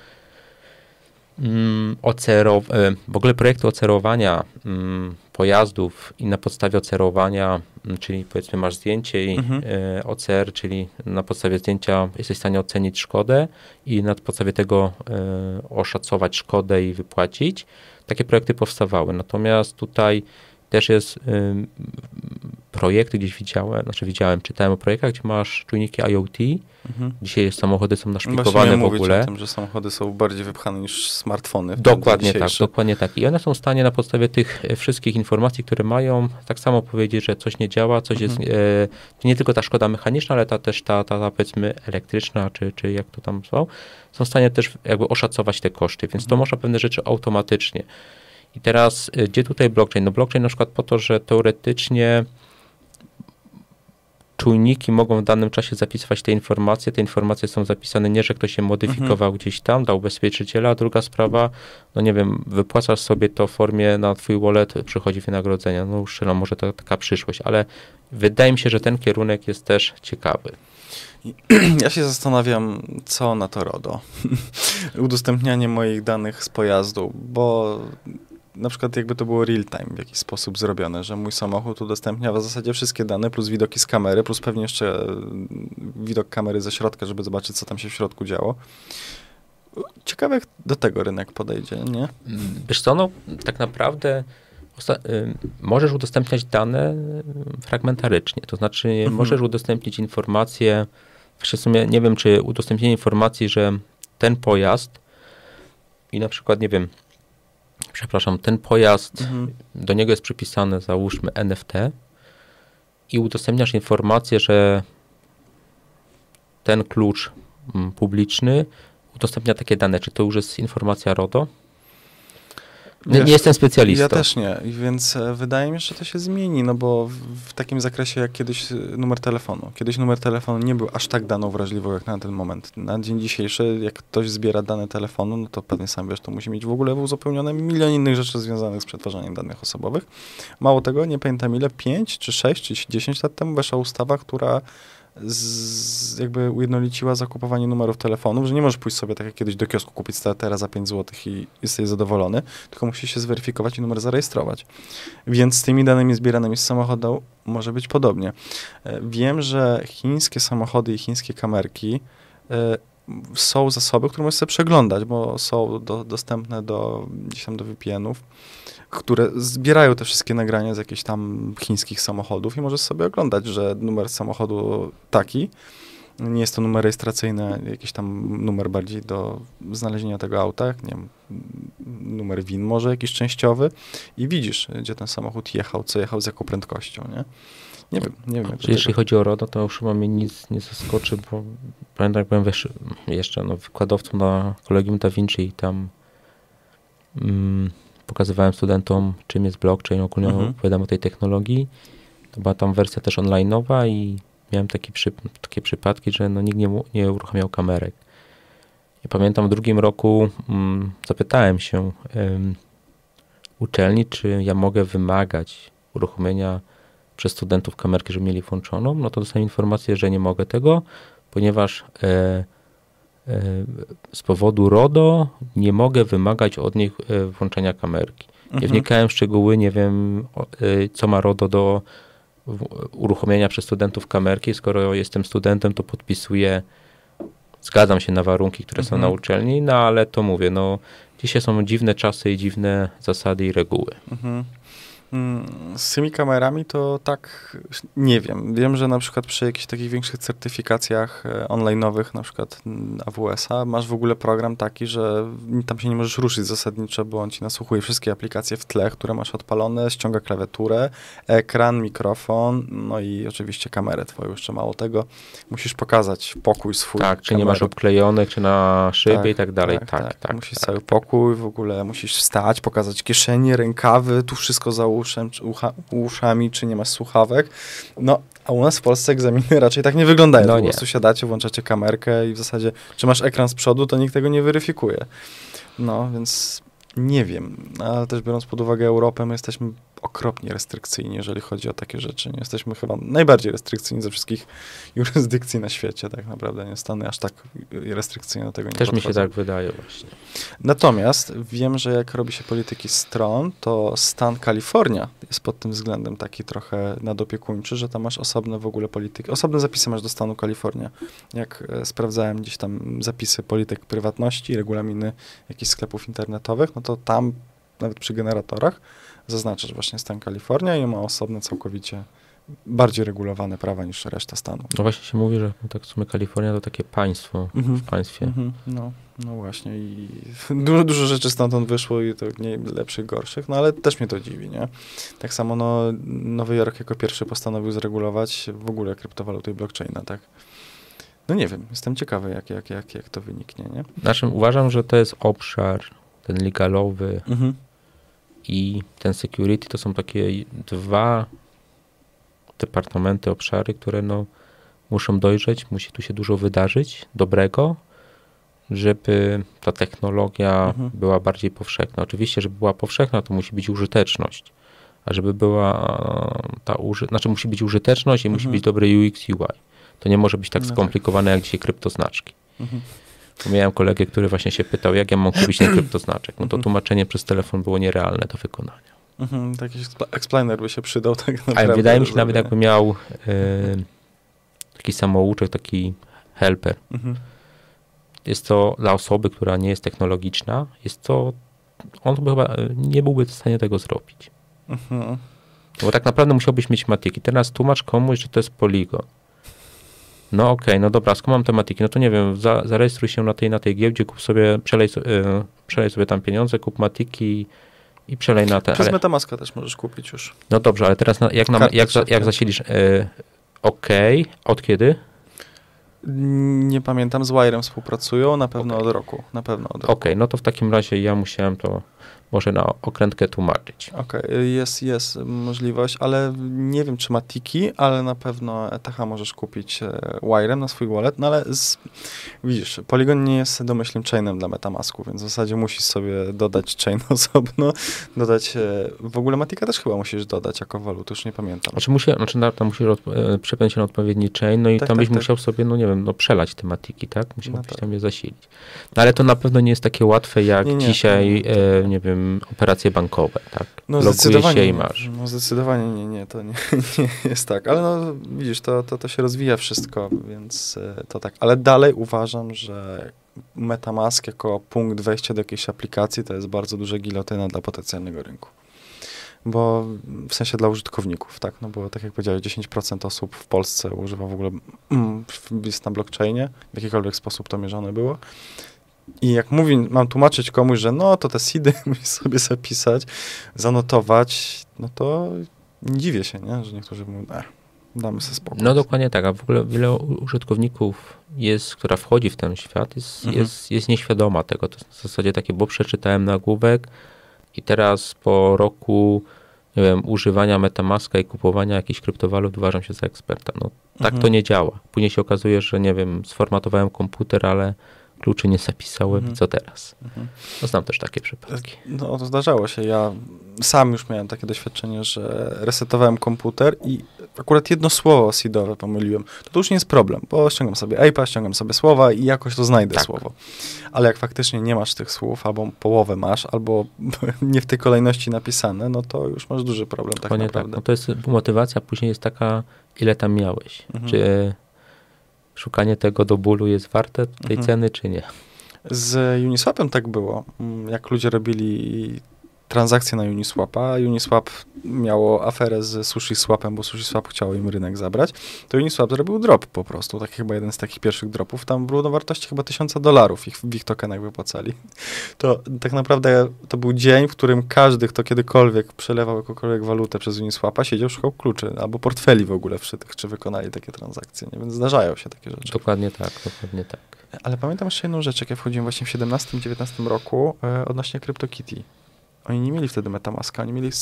w ogóle projekty ocerowania pojazdów i na podstawie ocerowania, czyli powiedzmy masz zdjęcie i OCR, czyli na podstawie zdjęcia jesteś w stanie ocenić szkodę i na podstawie tego oszacować szkodę i wypłacić. Takie projekty powstawały. Natomiast tutaj też jest projekty, gdzieś czytałem o projektach, gdzie masz czujniki IoT. Dzisiaj samochody są naszpikowane w ogóle. O tym, że samochody są bardziej wypchane niż smartfony. Dokładnie tak. I one są w stanie na podstawie tych wszystkich informacji, które mają, tak samo powiedzieć, że coś nie działa, coś jest, nie tylko ta szkoda mechaniczna, ale też ta powiedzmy elektryczna, czy jak to tam są w stanie też jakby oszacować te koszty, więc to można pewne rzeczy automatycznie. I teraz, gdzie tutaj blockchain? No blockchain na przykład po to, że teoretycznie czujniki mogą w danym czasie zapisywać te informacje są zapisane nie, że ktoś je modyfikował gdzieś tam, dał ubezpieczyciela, a druga sprawa, no nie wiem, wypłacasz sobie to w formie na twój wallet, przychodzi wynagrodzenia, no już może to taka przyszłość, ale wydaje mi się, że ten kierunek jest też ciekawy. Ja się zastanawiam, co na to RODO. Udostępnianie moich danych z pojazdu, bo na przykład jakby to było real time w jakiś sposób zrobione, że mój samochód udostępnia w zasadzie wszystkie dane, plus widoki z kamery, plus pewnie jeszcze widok kamery ze środka, żeby zobaczyć, co tam się w środku działo. Ciekawe, jak do tego rynek podejdzie, nie? Wiesz co, no tak naprawdę możesz udostępniać dane fragmentarycznie, to znaczy możesz udostępnić informacje, w sumie nie wiem, czy udostępnienie informacji, że ten pojazd i na przykład, nie wiem, ten pojazd, do niego jest przypisane, załóżmy, NFT i udostępniasz informację, że ten klucz publiczny udostępnia takie dane. Czy to już jest informacja RODO? Nie jestem specjalistą. Ja też nie, więc wydaje mi się, że to się zmieni, no bo w takim zakresie jak kiedyś numer telefonu. Kiedyś numer telefonu nie był aż tak daną wrażliwą jak na ten moment. Na dzień dzisiejszy, jak ktoś zbiera dane telefonu, no to pewnie sam wiesz, to musi mieć w ogóle uzupełnione milion innych rzeczy związanych z przetwarzaniem danych osobowych. Mało tego, nie pamiętam ile, 5 czy 6 czy 10 lat temu weszła ustawa, która jakby ujednoliciła zakupowanie numerów telefonów, że nie możesz pójść sobie tak jak kiedyś do kiosku kupić startera za 5 zł i jesteś zadowolony, tylko musisz się zweryfikować i numer zarejestrować. Więc z tymi danymi zbieranymi z samochodu może być podobnie. Wiem, że chińskie samochody i chińskie kamerki są zasoby, które możesz sobie przeglądać, bo są dostępne gdzieś tam do VPN-ów, które zbierają te wszystkie nagrania z jakichś tam chińskich samochodów i możesz sobie oglądać, że numer samochodu taki, nie jest to numer rejestracyjny, jakiś tam numer bardziej do znalezienia tego auta, nie wiem, numer VIN może jakiś częściowy i widzisz, gdzie ten samochód jechał, co jechał, z jaką prędkością, nie? Nie wiem. Jeśli chodzi o RODO, to już chyba mnie nic nie zaskoczy, bo pamiętam, jak byłem jeszcze wykładowcą na Kolegium Da Vinci i tam pokazywałem studentom, czym jest blockchain, ogólnie opowiadam o tej technologii. To była tam wersja też online'owa i miałem takie przypadki, że no, nikt nie uruchamiał kamerek. I pamiętam w drugim roku zapytałem się uczelni, czy ja mogę wymagać uruchomienia przez studentów kamerki, żeby mieli włączoną. No to dostałem informację, że nie mogę tego, ponieważ z powodu RODO nie mogę wymagać od nich włączenia kamerki. Nie wnikałem w szczegóły, nie wiem, co ma RODO do uruchomienia przez studentów kamerki. Skoro jestem studentem, to podpisuję, zgadzam się na warunki, które są na uczelni, no ale to mówię, no dzisiaj są dziwne czasy i dziwne zasady i reguły. Z tymi kamerami to tak nie wiem. Wiem, że na przykład przy jakichś takich większych certyfikacjach online'owych, na przykład AWS-a, masz w ogóle program taki, że tam się nie możesz ruszyć zasadniczo, bo on ci nasłuchuje wszystkie aplikacje w tle, które masz odpalone, ściąga klawiaturę, ekran, mikrofon, no i oczywiście kamerę twoją. Jeszcze mało tego, musisz pokazać pokój swój. Tak, czy nie masz obklejonych, czy na szybie i tak dalej. Tak. Musisz cały pokój, w ogóle musisz wstać, pokazać kieszenie, rękawy, tu wszystko za uszami, czy nie masz słuchawek. No, a u nas w Polsce egzaminy raczej tak nie wyglądają. Po prostu siadacie, włączacie kamerkę i w zasadzie, czy masz ekran z przodu, to nikt tego nie weryfikuje. No, więc nie wiem. Ale też biorąc pod uwagę Europę, my jesteśmy okropnie restrykcyjni, jeżeli chodzi o takie rzeczy. Nie jesteśmy chyba najbardziej restrykcyjni ze wszystkich jurysdykcji na świecie, tak naprawdę. Nie Stany aż tak restrykcyjnie do tego nie podchodzą. Też mi się tak wydaje właśnie. Natomiast wiem, że jak robi się polityki stron, to stan Kalifornia jest pod tym względem taki trochę nadopiekuńczy, że tam masz osobne w ogóle polityki, osobne zapisy masz do stanu Kalifornia. Jak sprawdzałem gdzieś tam zapisy polityk prywatności, regulaminy jakichś sklepów internetowych, no to tam nawet przy generatorach zaznaczasz właśnie stan Kalifornia i ma osobne całkowicie bardziej regulowane prawa niż reszta stanu. No właśnie się mówi, że tak w sumie Kalifornia to takie państwo w państwie. No właśnie i dużo rzeczy stamtąd wyszło i to nie lepszych, gorszych, no ale też mnie to dziwi, nie? Tak samo Nowy Jork jako pierwszy postanowił zregulować w ogóle kryptowaluty i blockchaina, tak? No nie wiem, jestem ciekawy jak to wyniknie, nie? Znaczy uważam, że to jest obszar, ten legalowy i ten security to są takie dwa departamenty, obszary, które no muszą dojrzeć, musi tu się dużo wydarzyć dobrego, żeby ta technologia była bardziej powszechna. Oczywiście, żeby była powszechna, to musi być użyteczność. A żeby była musi być użyteczność i musi być dobry UX, UI. To nie może być tak skomplikowane jak dzisiaj kryptoznaczki. Miałem kolegę, który właśnie się pytał, jak ja mam kupić ten kryptoznaczek. No to tłumaczenie przez telefon było nierealne do wykonania. Taki explainer by się przydał tak naprawdę. Ale wydaje mi się, nawet jakby miał taki samouczek, taki helper. Jest to dla osoby, która nie jest technologiczna, on by chyba nie byłby w stanie tego zrobić. Bo tak naprawdę musiałbyś mieć matematyki. Teraz tłumacz komuś, że to jest poligon. No okej, no dobra, skąd mam te matematyki? No to nie wiem, zarejestruj się na tej giełdzie, kup sobie, przelej sobie tam pieniądze, kup matematyki i przelej na te. Przez MetaMaska też możesz kupić już. No dobrze, ale teraz jak zasilisz od kiedy? Nie pamiętam, z Wirem współpracują, na pewno od roku. Okej, no to w takim razie ja musiałem to może na okrętkę tłumaczyć. Okej, jest możliwość, ale nie wiem, czy ma tiki, ale na pewno ETH możesz kupić Wirem na swój wallet, no ale widzisz, Polygon nie jest domyślnym chainem dla MetaMasku, więc w zasadzie musisz sobie dodać chain osobno, w ogóle Matika też chyba musisz dodać jako walutę, już nie pamiętam. Tam musisz przepiąć się na odpowiedni chain, no i tam byś musiał sobie, no nie wiem, przelać te matiki, tak? Musiałbyś tam je zasilić. No ale to na pewno nie jest takie łatwe jak dzisiaj, nie wiem, operacje bankowe, tak? No logujesz się i masz. No zdecydowanie nie, to nie jest tak. Ale no widzisz, to się rozwija wszystko, więc to tak. Ale dalej uważam, że MetaMask jako punkt wejścia do jakiejś aplikacji to jest bardzo duża gilotyna dla potencjalnego rynku. Bo w sensie dla użytkowników, tak? No bo tak jak powiedziałeś, 10% osób w Polsce używa w ogóle jest na blockchainie, w jakikolwiek sposób to mierzone było. I jak mam tłumaczyć komuś, że no to te seedy musisz sobie zapisać, zanotować, no to nie dziwię się, nie? Że niektórzy mówią, damy sobie spokój. No dokładnie tak, a w ogóle wiele użytkowników która wchodzi w ten świat, jest nieświadoma tego. To jest w zasadzie takie, bo przeczytałem nagłówek i teraz po roku, nie wiem, używania MetaMaska i kupowania jakichś kryptowalut uważam się za eksperta. No tak to nie działa. Później się okazuje, że nie wiem, sformatowałem komputer, ale kluczy nie zapisałem i co teraz? No znam też takie przypadki. No to zdarzało się. Ja sam już miałem takie doświadczenie, że resetowałem komputer i akurat jedno słowo seedowe pomyliłem. To już nie jest problem, bo ściągam sobie APA, ściągam sobie słowa i jakoś to znajdę słowo. Ale jak faktycznie nie masz tych słów, albo połowę masz, albo nie w tej kolejności napisane, no to już masz duży problem tak naprawdę. Tak. No to jest motywacja, później jest taka, ile tam miałeś. Czy szukanie tego do bólu jest warte tej ceny, czy nie? Z Uniswapem tak było. Jak ludzie robili transakcje na Uniswapa, Uniswap miało aferę z SushiSwapem, bo SushiSwap chciało im rynek zabrać, to Uniswap zrobił drop po prostu, taki chyba jeden z takich pierwszych dropów. Tam było do wartości chyba $1000 w ich tokenach wypłacali. To tak naprawdę to był dzień, w którym każdy, kto kiedykolwiek przelewał jakąkolwiek walutę przez Uniswapa, siedział, szukał kluczy, albo portfeli w ogóle wszytych, czy wykonali takie transakcje, nie? Więc zdarzają się takie rzeczy. Dokładnie tak. Ale pamiętam jeszcze jedną rzecz, jak ja wchodziłem właśnie w 17-19 roku odnośnie CryptoKitty. Oni nie mieli wtedy MetaMaska, oni mieli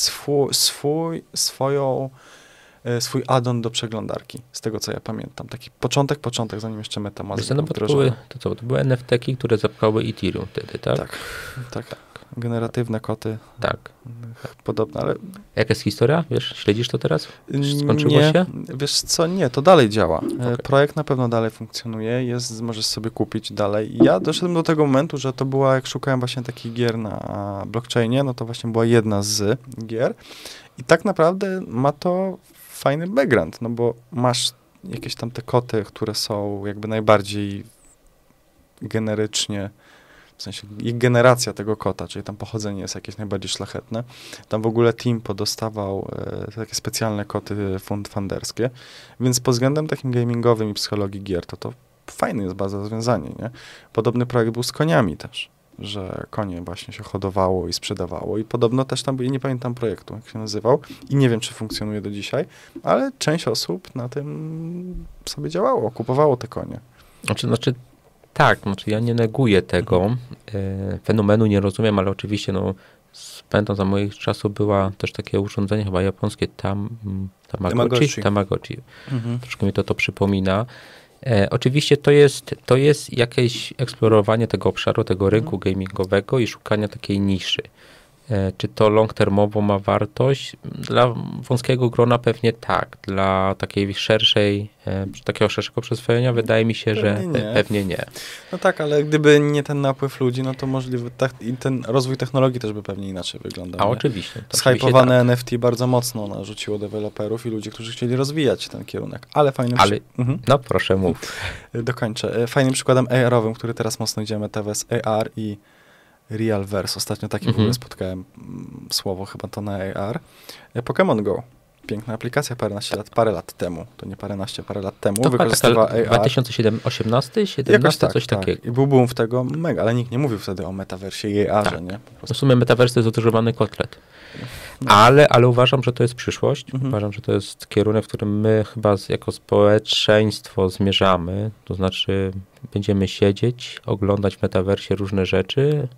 swój add-on do przeglądarki, z tego co ja pamiętam. Taki początek, zanim jeszcze MetaMask był wdrożony. To były NFT-ki, które zapkały Ethereum wtedy, tak? Tak. Generatywne koty. Tak. Podobne, ale... Jaka jest historia? Wiesz, śledzisz to teraz? Skończyło się? Wiesz co, nie, to dalej działa. Okay. Projekt na pewno dalej funkcjonuje, możesz sobie kupić dalej. Ja doszedłem do tego momentu, że to była, jak szukałem właśnie takich gier na blockchainie, no to właśnie była jedna z gier i tak naprawdę ma to fajny background, no bo masz jakieś tam te koty, które są jakby najbardziej generycznie, w sensie ich generacja tego kota, czyli tam pochodzenie jest jakieś najbardziej szlachetne. Tam w ogóle team podostawał takie specjalne koty funderskie, więc pod względem takim gamingowym i psychologii gier to fajne jest bardzo rozwiązanie, nie? Podobny projekt był z koniami też, że konie właśnie się hodowało i sprzedawało i podobno też tam, nie pamiętam projektu, jak się nazywał i nie wiem, czy funkcjonuje do dzisiaj, ale część osób na tym sobie działało, kupowało te konie. Tak, ja nie neguję tego fenomenu, nie rozumiem, ale oczywiście pamiętam za moich czasów było też takie urządzenie chyba japońskie Tamagotchi. Troszkę mi to przypomina. Oczywiście to jest jakieś eksplorowanie tego obszaru, tego rynku gamingowego i szukania takiej niszy. Czy to long-termowo ma wartość? Dla wąskiego grona pewnie tak. Dla takiej takiego szerszego przyswojenia wydaje mi się, że pewnie nie. No tak, ale gdyby nie ten napływ ludzi, no to możliwe i ten rozwój technologii też by pewnie inaczej wyglądał. Oczywiście. Zhypowane tak. NFT bardzo mocno narzuciło deweloperów i ludzi, którzy chcieli rozwijać ten kierunek. Ale fajnym No proszę mów. Dokończę. Fajnym przykładem AR-owym, który teraz mocno idzie, Metaverse AR i Realverse. Ostatnio takie w ogóle spotkałem słowo, chyba to na AR. Pokémon Go. Piękna aplikacja parę lat temu. To nie paręnaście, parę lat temu. To wykorzystywała AR. 2018, 2017, coś takiego. I był boom w tego mega, ale nikt nie mówił wtedy o metaversie i AR-ze, nie? W sumie metaverse to jest używany kotlet. No. Ale uważam, że to jest przyszłość. Uważam, że to jest kierunek, w którym my chyba jako społeczeństwo zmierzamy. To znaczy będziemy siedzieć, oglądać w metaversie różne rzeczy,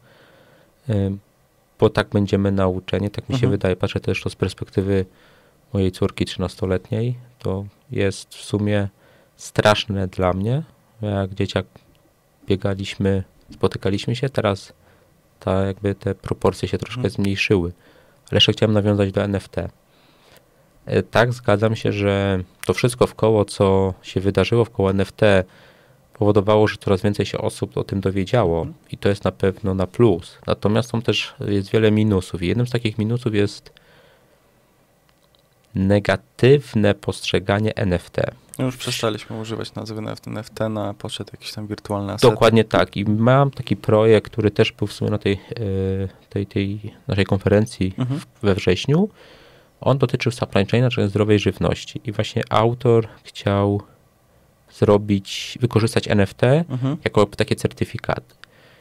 bo tak będziemy nauczeni, tak mi się wydaje. Patrzę też to z perspektywy mojej córki 13-letniej. To jest w sumie straszne dla mnie. Jak dzieciak biegaliśmy, spotykaliśmy się, teraz te proporcje się troszkę zmniejszyły. Ale jeszcze chciałem nawiązać do NFT. Tak, zgadzam się, że to wszystko wkoło, co się wydarzyło wkoło NFT, powodowało, że coraz więcej się osób o tym dowiedziało i to jest na pewno na plus. Natomiast jest wiele minusów i jednym z takich minusów jest negatywne postrzeganie NFT. Już przestaliśmy używać nazwy NFT na poczet jakiś tam wirtualny asset. Dokładnie tak. I mam taki projekt, który też był w sumie na tej naszej konferencji we wrześniu. On dotyczył supply chaina, czyli zdrowej żywności. I właśnie autor chciał wykorzystać NFT jako takie certyfikaty.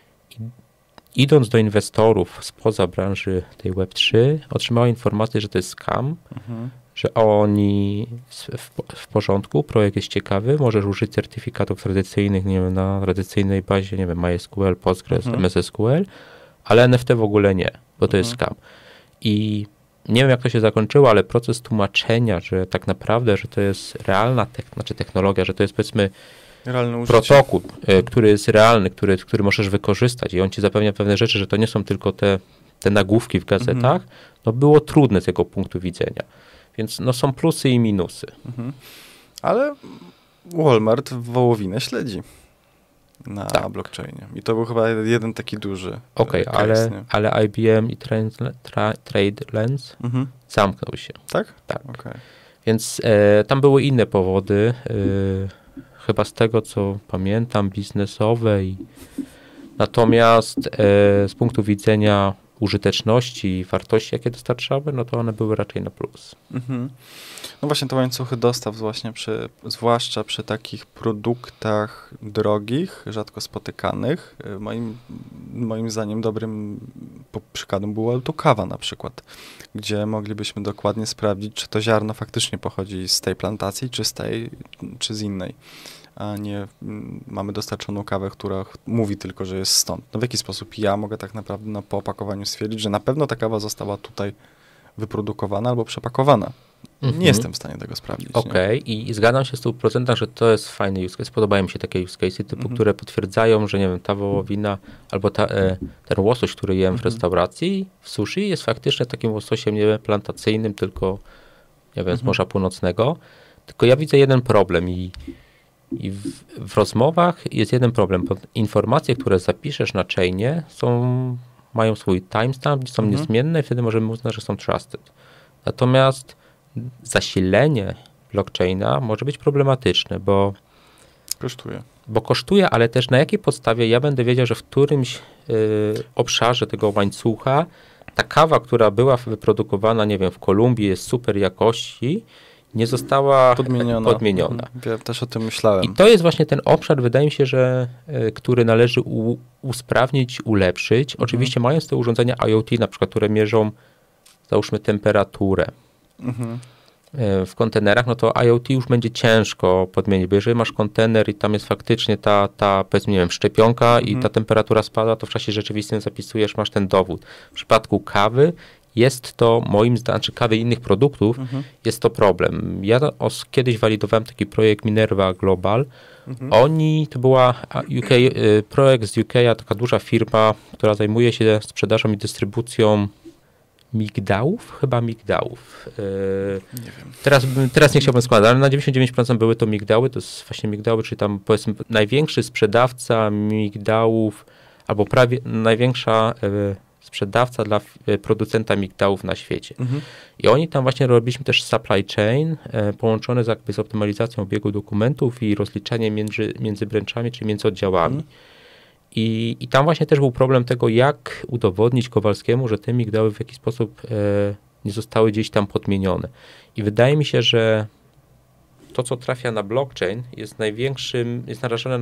Idąc do inwestorów spoza branży tej Web3, otrzymała informację, że to jest scam, że oni w porządku, projekt jest ciekawy, możesz użyć certyfikatów tradycyjnych, nie wiem, na tradycyjnej bazie, nie wiem, MySQL, Postgres, MS SQL, ale NFT w ogóle nie, bo to jest scam. I nie wiem, jak to się zakończyło, ale proces tłumaczenia, że tak naprawdę, że to jest realna technologia, że to jest, powiedzmy, protokół, który jest realny, który możesz wykorzystać i on ci zapewnia pewne rzeczy, że to nie są tylko te nagłówki w gazetach, no było trudne z jego punktu widzenia. Więc no są plusy i minusy. Ale Walmart Wołowinę śledzi na blockchainie. I to był chyba jeden taki duży case, ale IBM i TradeLens zamknął się. Tak? Tak. Więc tam były inne powody, chyba z tego, co pamiętam, biznesowe. Natomiast z punktu widzenia użyteczności i wartości, jakie dostarczały, no to one były raczej na plus. No właśnie te łańcuchy dostaw, zwłaszcza przy takich produktach drogich, rzadko spotykanych. Moim zdaniem dobrym przykładem była autokawa na przykład, gdzie moglibyśmy dokładnie sprawdzić, czy to ziarno faktycznie pochodzi z tej plantacji, czy z innej, a nie mamy dostarczoną kawę, która mówi tylko, że jest stąd. No w jaki sposób ja mogę tak naprawdę po opakowaniu stwierdzić, że na pewno ta kawa została tutaj wyprodukowana albo przepakowana. Nie jestem w stanie tego sprawdzić. I zgadzam się w 100%, że to jest fajny use case. Podobają mi się takie use case'y typu, które potwierdzają, że nie wiem, ta wołowina albo ten łosoś, który jem w restauracji, w sushi, jest faktycznie takim łososiem nie plantacyjnym, tylko nie wiem, z Morza Północnego. Tylko ja widzę jeden problem i w rozmowach jest jeden problem, bo informacje, które zapiszesz na chainie mają swój timestamp, są niezmienne i wtedy możemy uznać, że są trusted. Natomiast zasilenie blockchaina może być problematyczne, bo kosztuje, ale też na jakiej podstawie ja będę wiedział, że w którymś obszarze tego łańcucha ta kawa, która była wyprodukowana, nie wiem, w Kolumbii, jest super jakości, nie została podmieniona. Ja też o tym myślałem. I to jest właśnie ten obszar, wydaje mi się, że który należy usprawnić, ulepszyć. Oczywiście mając te urządzenia IoT, na przykład, które mierzą, załóżmy, temperaturę. w kontenerach, no to IoT już będzie ciężko podmienić, bo jeżeli masz kontener i tam jest faktycznie ta powiedzmy, nie wiem, szczepionka i ta temperatura spada, to w czasie rzeczywistym zapisujesz, masz ten dowód. W przypadku kawy jest to moim zdaniem, czy kawy i innych produktów, jest to problem. Ja kiedyś walidowałem taki projekt Minerva Global. Oni, to była projekt z UK, taka duża firma, która zajmuje się sprzedażą i dystrybucją migdałów? Chyba migdałów. Nie wiem. Teraz nie chciałbym składać, ale na 99% były to migdały. To jest właśnie migdały, czyli tam powiedzmy największy sprzedawca migdałów, albo prawie największa sprzedawca dla producenta migdałów na świecie. I oni tam właśnie robiliśmy też supply chain połączone z optymalizacją obiegu dokumentów i rozliczaniem między branchami, czyli między oddziałami. I tam właśnie też był problem tego, jak udowodnić Kowalskiemu, że te migdały w jakiś sposób nie zostały gdzieś tam podmienione. I wydaje mi się, że to, co trafia na blockchain, jest narażone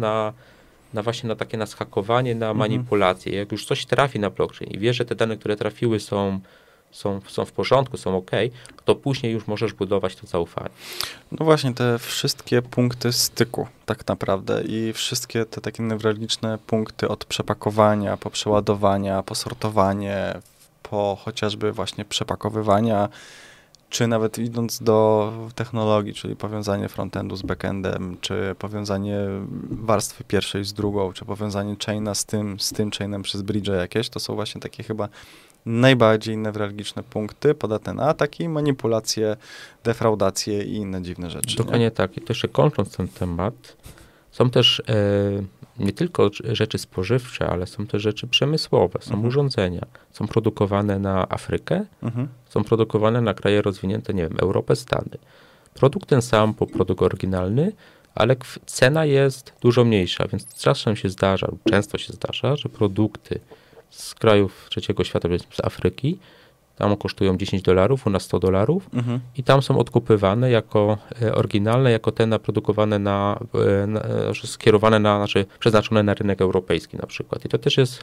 na właśnie na takie zhakowanie, na manipulację. Jak już coś trafi na blockchain i wiesz, że te dane, które trafiły są w porządku, są ok, to później już możesz budować to zaufanie. No właśnie, te wszystkie punkty styku tak naprawdę i wszystkie te takie newralgiczne punkty od przepakowania, po przeładowania, po sortowanie, po chociażby właśnie przepakowywania, czy nawet idąc do technologii, czyli powiązanie frontendu z backendem, czy powiązanie warstwy pierwszej z drugą, czy powiązanie chaina z tym chainem przez bridge jakieś, to są właśnie takie chyba najbardziej newralgiczne punkty podatne na ataki, manipulacje, defraudacje i inne dziwne rzeczy. Dokładnie tak. I to jeszcze kończąc ten temat, są też nie tylko rzeczy spożywcze, ale są też rzeczy przemysłowe, są urządzenia. Są produkowane na Afrykę, są produkowane na kraje rozwinięte, nie wiem, Europę, Stany. Produkt ten sam, produkt oryginalny, ale cena jest dużo mniejsza, więc czasem się zdarza, lub często się zdarza, że produkty z krajów trzeciego świata, powiedzmy z Afryki, tam kosztują $10, u nas $100 i tam są odkupywane jako oryginalne, jako te naprodukowane skierowane znaczy przeznaczone na rynek europejski na przykład. I to też jest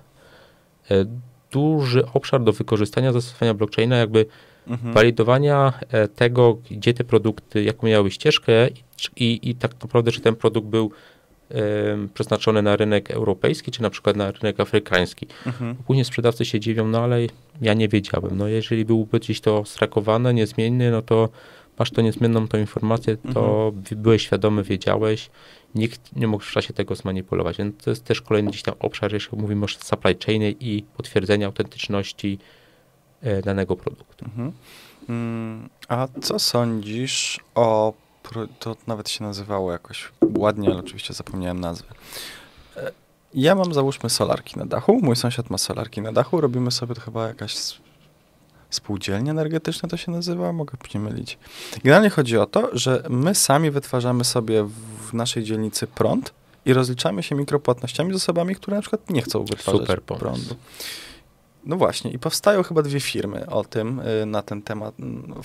duży obszar do wykorzystania, zastosowania blockchaina, jakby walidowania tego, gdzie te produkty, jaką miały ścieżkę i tak naprawdę, czy ten produkt był przeznaczone na rynek europejski, czy na przykład na rynek afrykański. Później sprzedawcy się dziwią, no ale ja nie wiedziałem. No jeżeli byłby gdzieś to strakowane, niezmienny, no to masz to niezmienną tą informację, to byłeś świadomy, wiedziałeś, nikt nie mógł w czasie tego zmanipulować. Więc to jest też kolejny gdzieś tam obszar, jeśli mówimy o supply chainie i potwierdzenia autentyczności danego produktu. A co sądzisz o to nawet się nazywało jakoś ładnie, ale oczywiście zapomniałem nazwy. Ja mam, załóżmy, solarki na dachu, mój sąsiad ma solarki na dachu, robimy sobie to chyba jakaś spółdzielnia energetyczna to się nazywa, mogę się mylić. Generalnie chodzi o to, że my sami wytwarzamy sobie w naszej dzielnicy prąd i rozliczamy się mikropłatnościami z osobami, które na przykład nie chcą wytwarzać prądu. No właśnie, i powstają chyba 2 firmy o tym, na ten temat,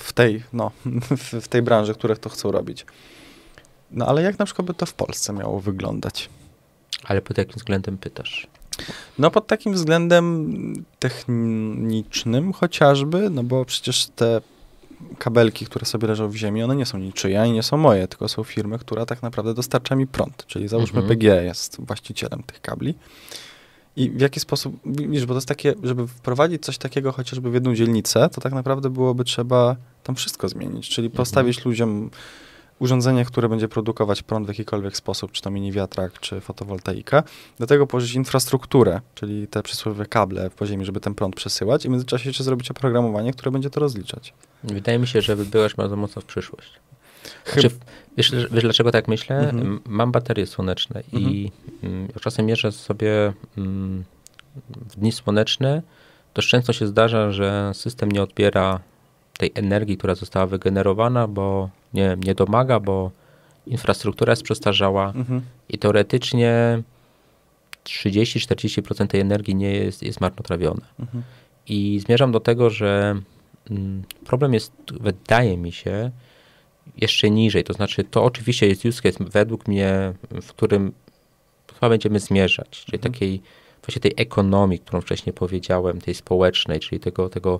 w tej branży, które to chcą robić. No ale jak na przykład by to w Polsce miało wyglądać? Ale pod jakim względem pytasz? No pod takim względem technicznym chociażby, no bo przecież te kabelki, które sobie leżą w ziemi, one nie są niczyje i nie są moje, tylko są firmy, która tak naprawdę dostarcza mi prąd, czyli załóżmy PGE jest właścicielem tych kabli. I w jaki sposób, widzisz, bo to jest takie, żeby wprowadzić coś takiego chociażby w jedną dzielnicę, to tak naprawdę byłoby trzeba tam wszystko zmienić, czyli postawić ludziom urządzenie, które będzie produkować prąd w jakikolwiek sposób, czy to mini wiatrak, czy fotowoltaika, do tego położyć infrastrukturę, czyli te przysłowiowe kable w podziemi, żeby ten prąd przesyłać i w międzyczasie jeszcze zrobić oprogramowanie, które będzie to rozliczać. Wydaje mi się, że wybyłaś bardzo mocno w przyszłość. Znaczy, wiesz dlaczego tak myślę? Mam baterie słoneczne i czasem jeżdżę sobie w dni słoneczne, to często się zdarza, że system nie odbiera tej energii, która została wygenerowana, bo nie domaga, bo infrastruktura jest przestarzała i teoretycznie 30-40% tej energii nie jest marnotrawione. I zmierzam do tego, że problem jest, wydaje mi się, jeszcze niżej. To znaczy, to oczywiście jest use case według mnie, w którym chyba będziemy zmierzać, czyli takiej właśnie tej ekonomii, którą wcześniej powiedziałem, tej społecznej, czyli tego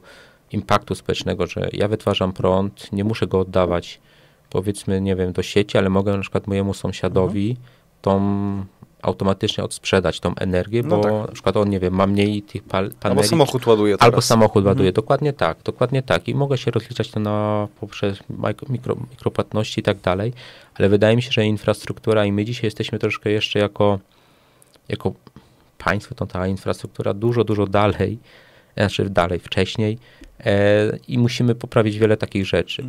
impaktu społecznego, że ja wytwarzam prąd, nie muszę go oddawać, powiedzmy, nie wiem, do sieci, ale mogę na przykład mojemu sąsiadowi automatycznie odsprzedać tą energię, bo na przykład on, nie wiem, ma mniej tych paneli. Albo samochód ładuje teraz. Albo samochód ładuje, dokładnie tak. I mogę się rozliczać to poprzez mikropłatności i tak dalej, ale wydaje mi się, że infrastruktura i my dzisiaj jesteśmy troszkę jeszcze jako państwo, to ta infrastruktura dużo dalej, wcześniej i musimy poprawić wiele takich rzeczy.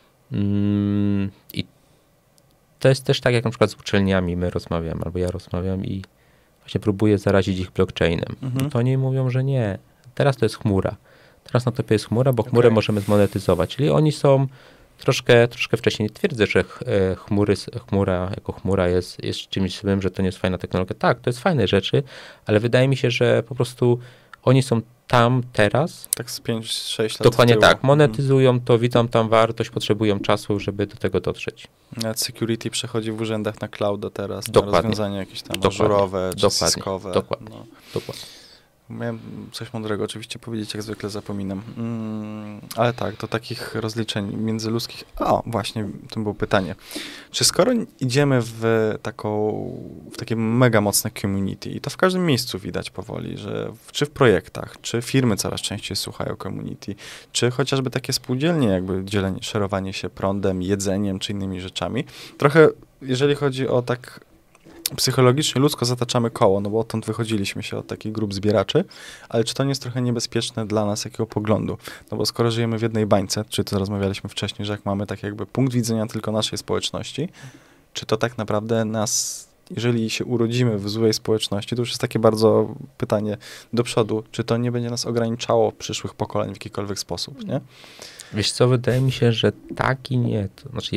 I to jest też tak, jak na przykład z uczelniami my rozmawiamy, albo ja rozmawiam i właśnie próbuję zarazić ich blockchainem. To oni mówią, że nie. Teraz to jest chmura. Teraz na topie jest chmura, bo chmurę możemy zmonetyzować. Czyli oni są troszkę wcześniej. Nie twierdzę, że chmura jako chmura jest czymś złym, że to nie jest fajna technologia. Tak, to jest fajne rzeczy, ale wydaje mi się, że po prostu oni są tam teraz. Tak z 5-6 lat. Dokładnie tak. Monetyzują to, widzą tam wartość, potrzebują czasu, żeby do tego dotrzeć. Nawet security przechodzi w urzędach na clouda teraz, na rozwiązania jakieś tam ażurowe, czy syskowe. Dokładnie. Miałem coś mądrego oczywiście powiedzieć, jak zwykle zapominam. Ale tak, do takich rozliczeń międzyludzkich. Właśnie, to było pytanie. Czy skoro idziemy w takie mega mocne community, i to w każdym miejscu widać powoli, że czy w projektach, czy firmy coraz częściej słuchają community, czy chociażby takie spółdzielnie, jakby szerowanie się prądem, jedzeniem, czy innymi rzeczami. Trochę, jeżeli chodzi o tak psychologicznie, ludzko zataczamy koło, no bo odtąd wychodziliśmy się od takich grup zbieraczy, ale czy to nie jest trochę niebezpieczne dla nas jakiego poglądu? No bo skoro żyjemy w jednej bańce, czy to rozmawialiśmy wcześniej, że jak mamy tak jakby punkt widzenia tylko naszej społeczności, czy to tak naprawdę nas, jeżeli się urodzimy w złej społeczności, to już jest takie bardzo pytanie do przodu, czy to nie będzie nas ograniczało przyszłych pokoleń w jakikolwiek sposób, nie? Wiesz co, wydaje mi się, że tak i nie. To znaczy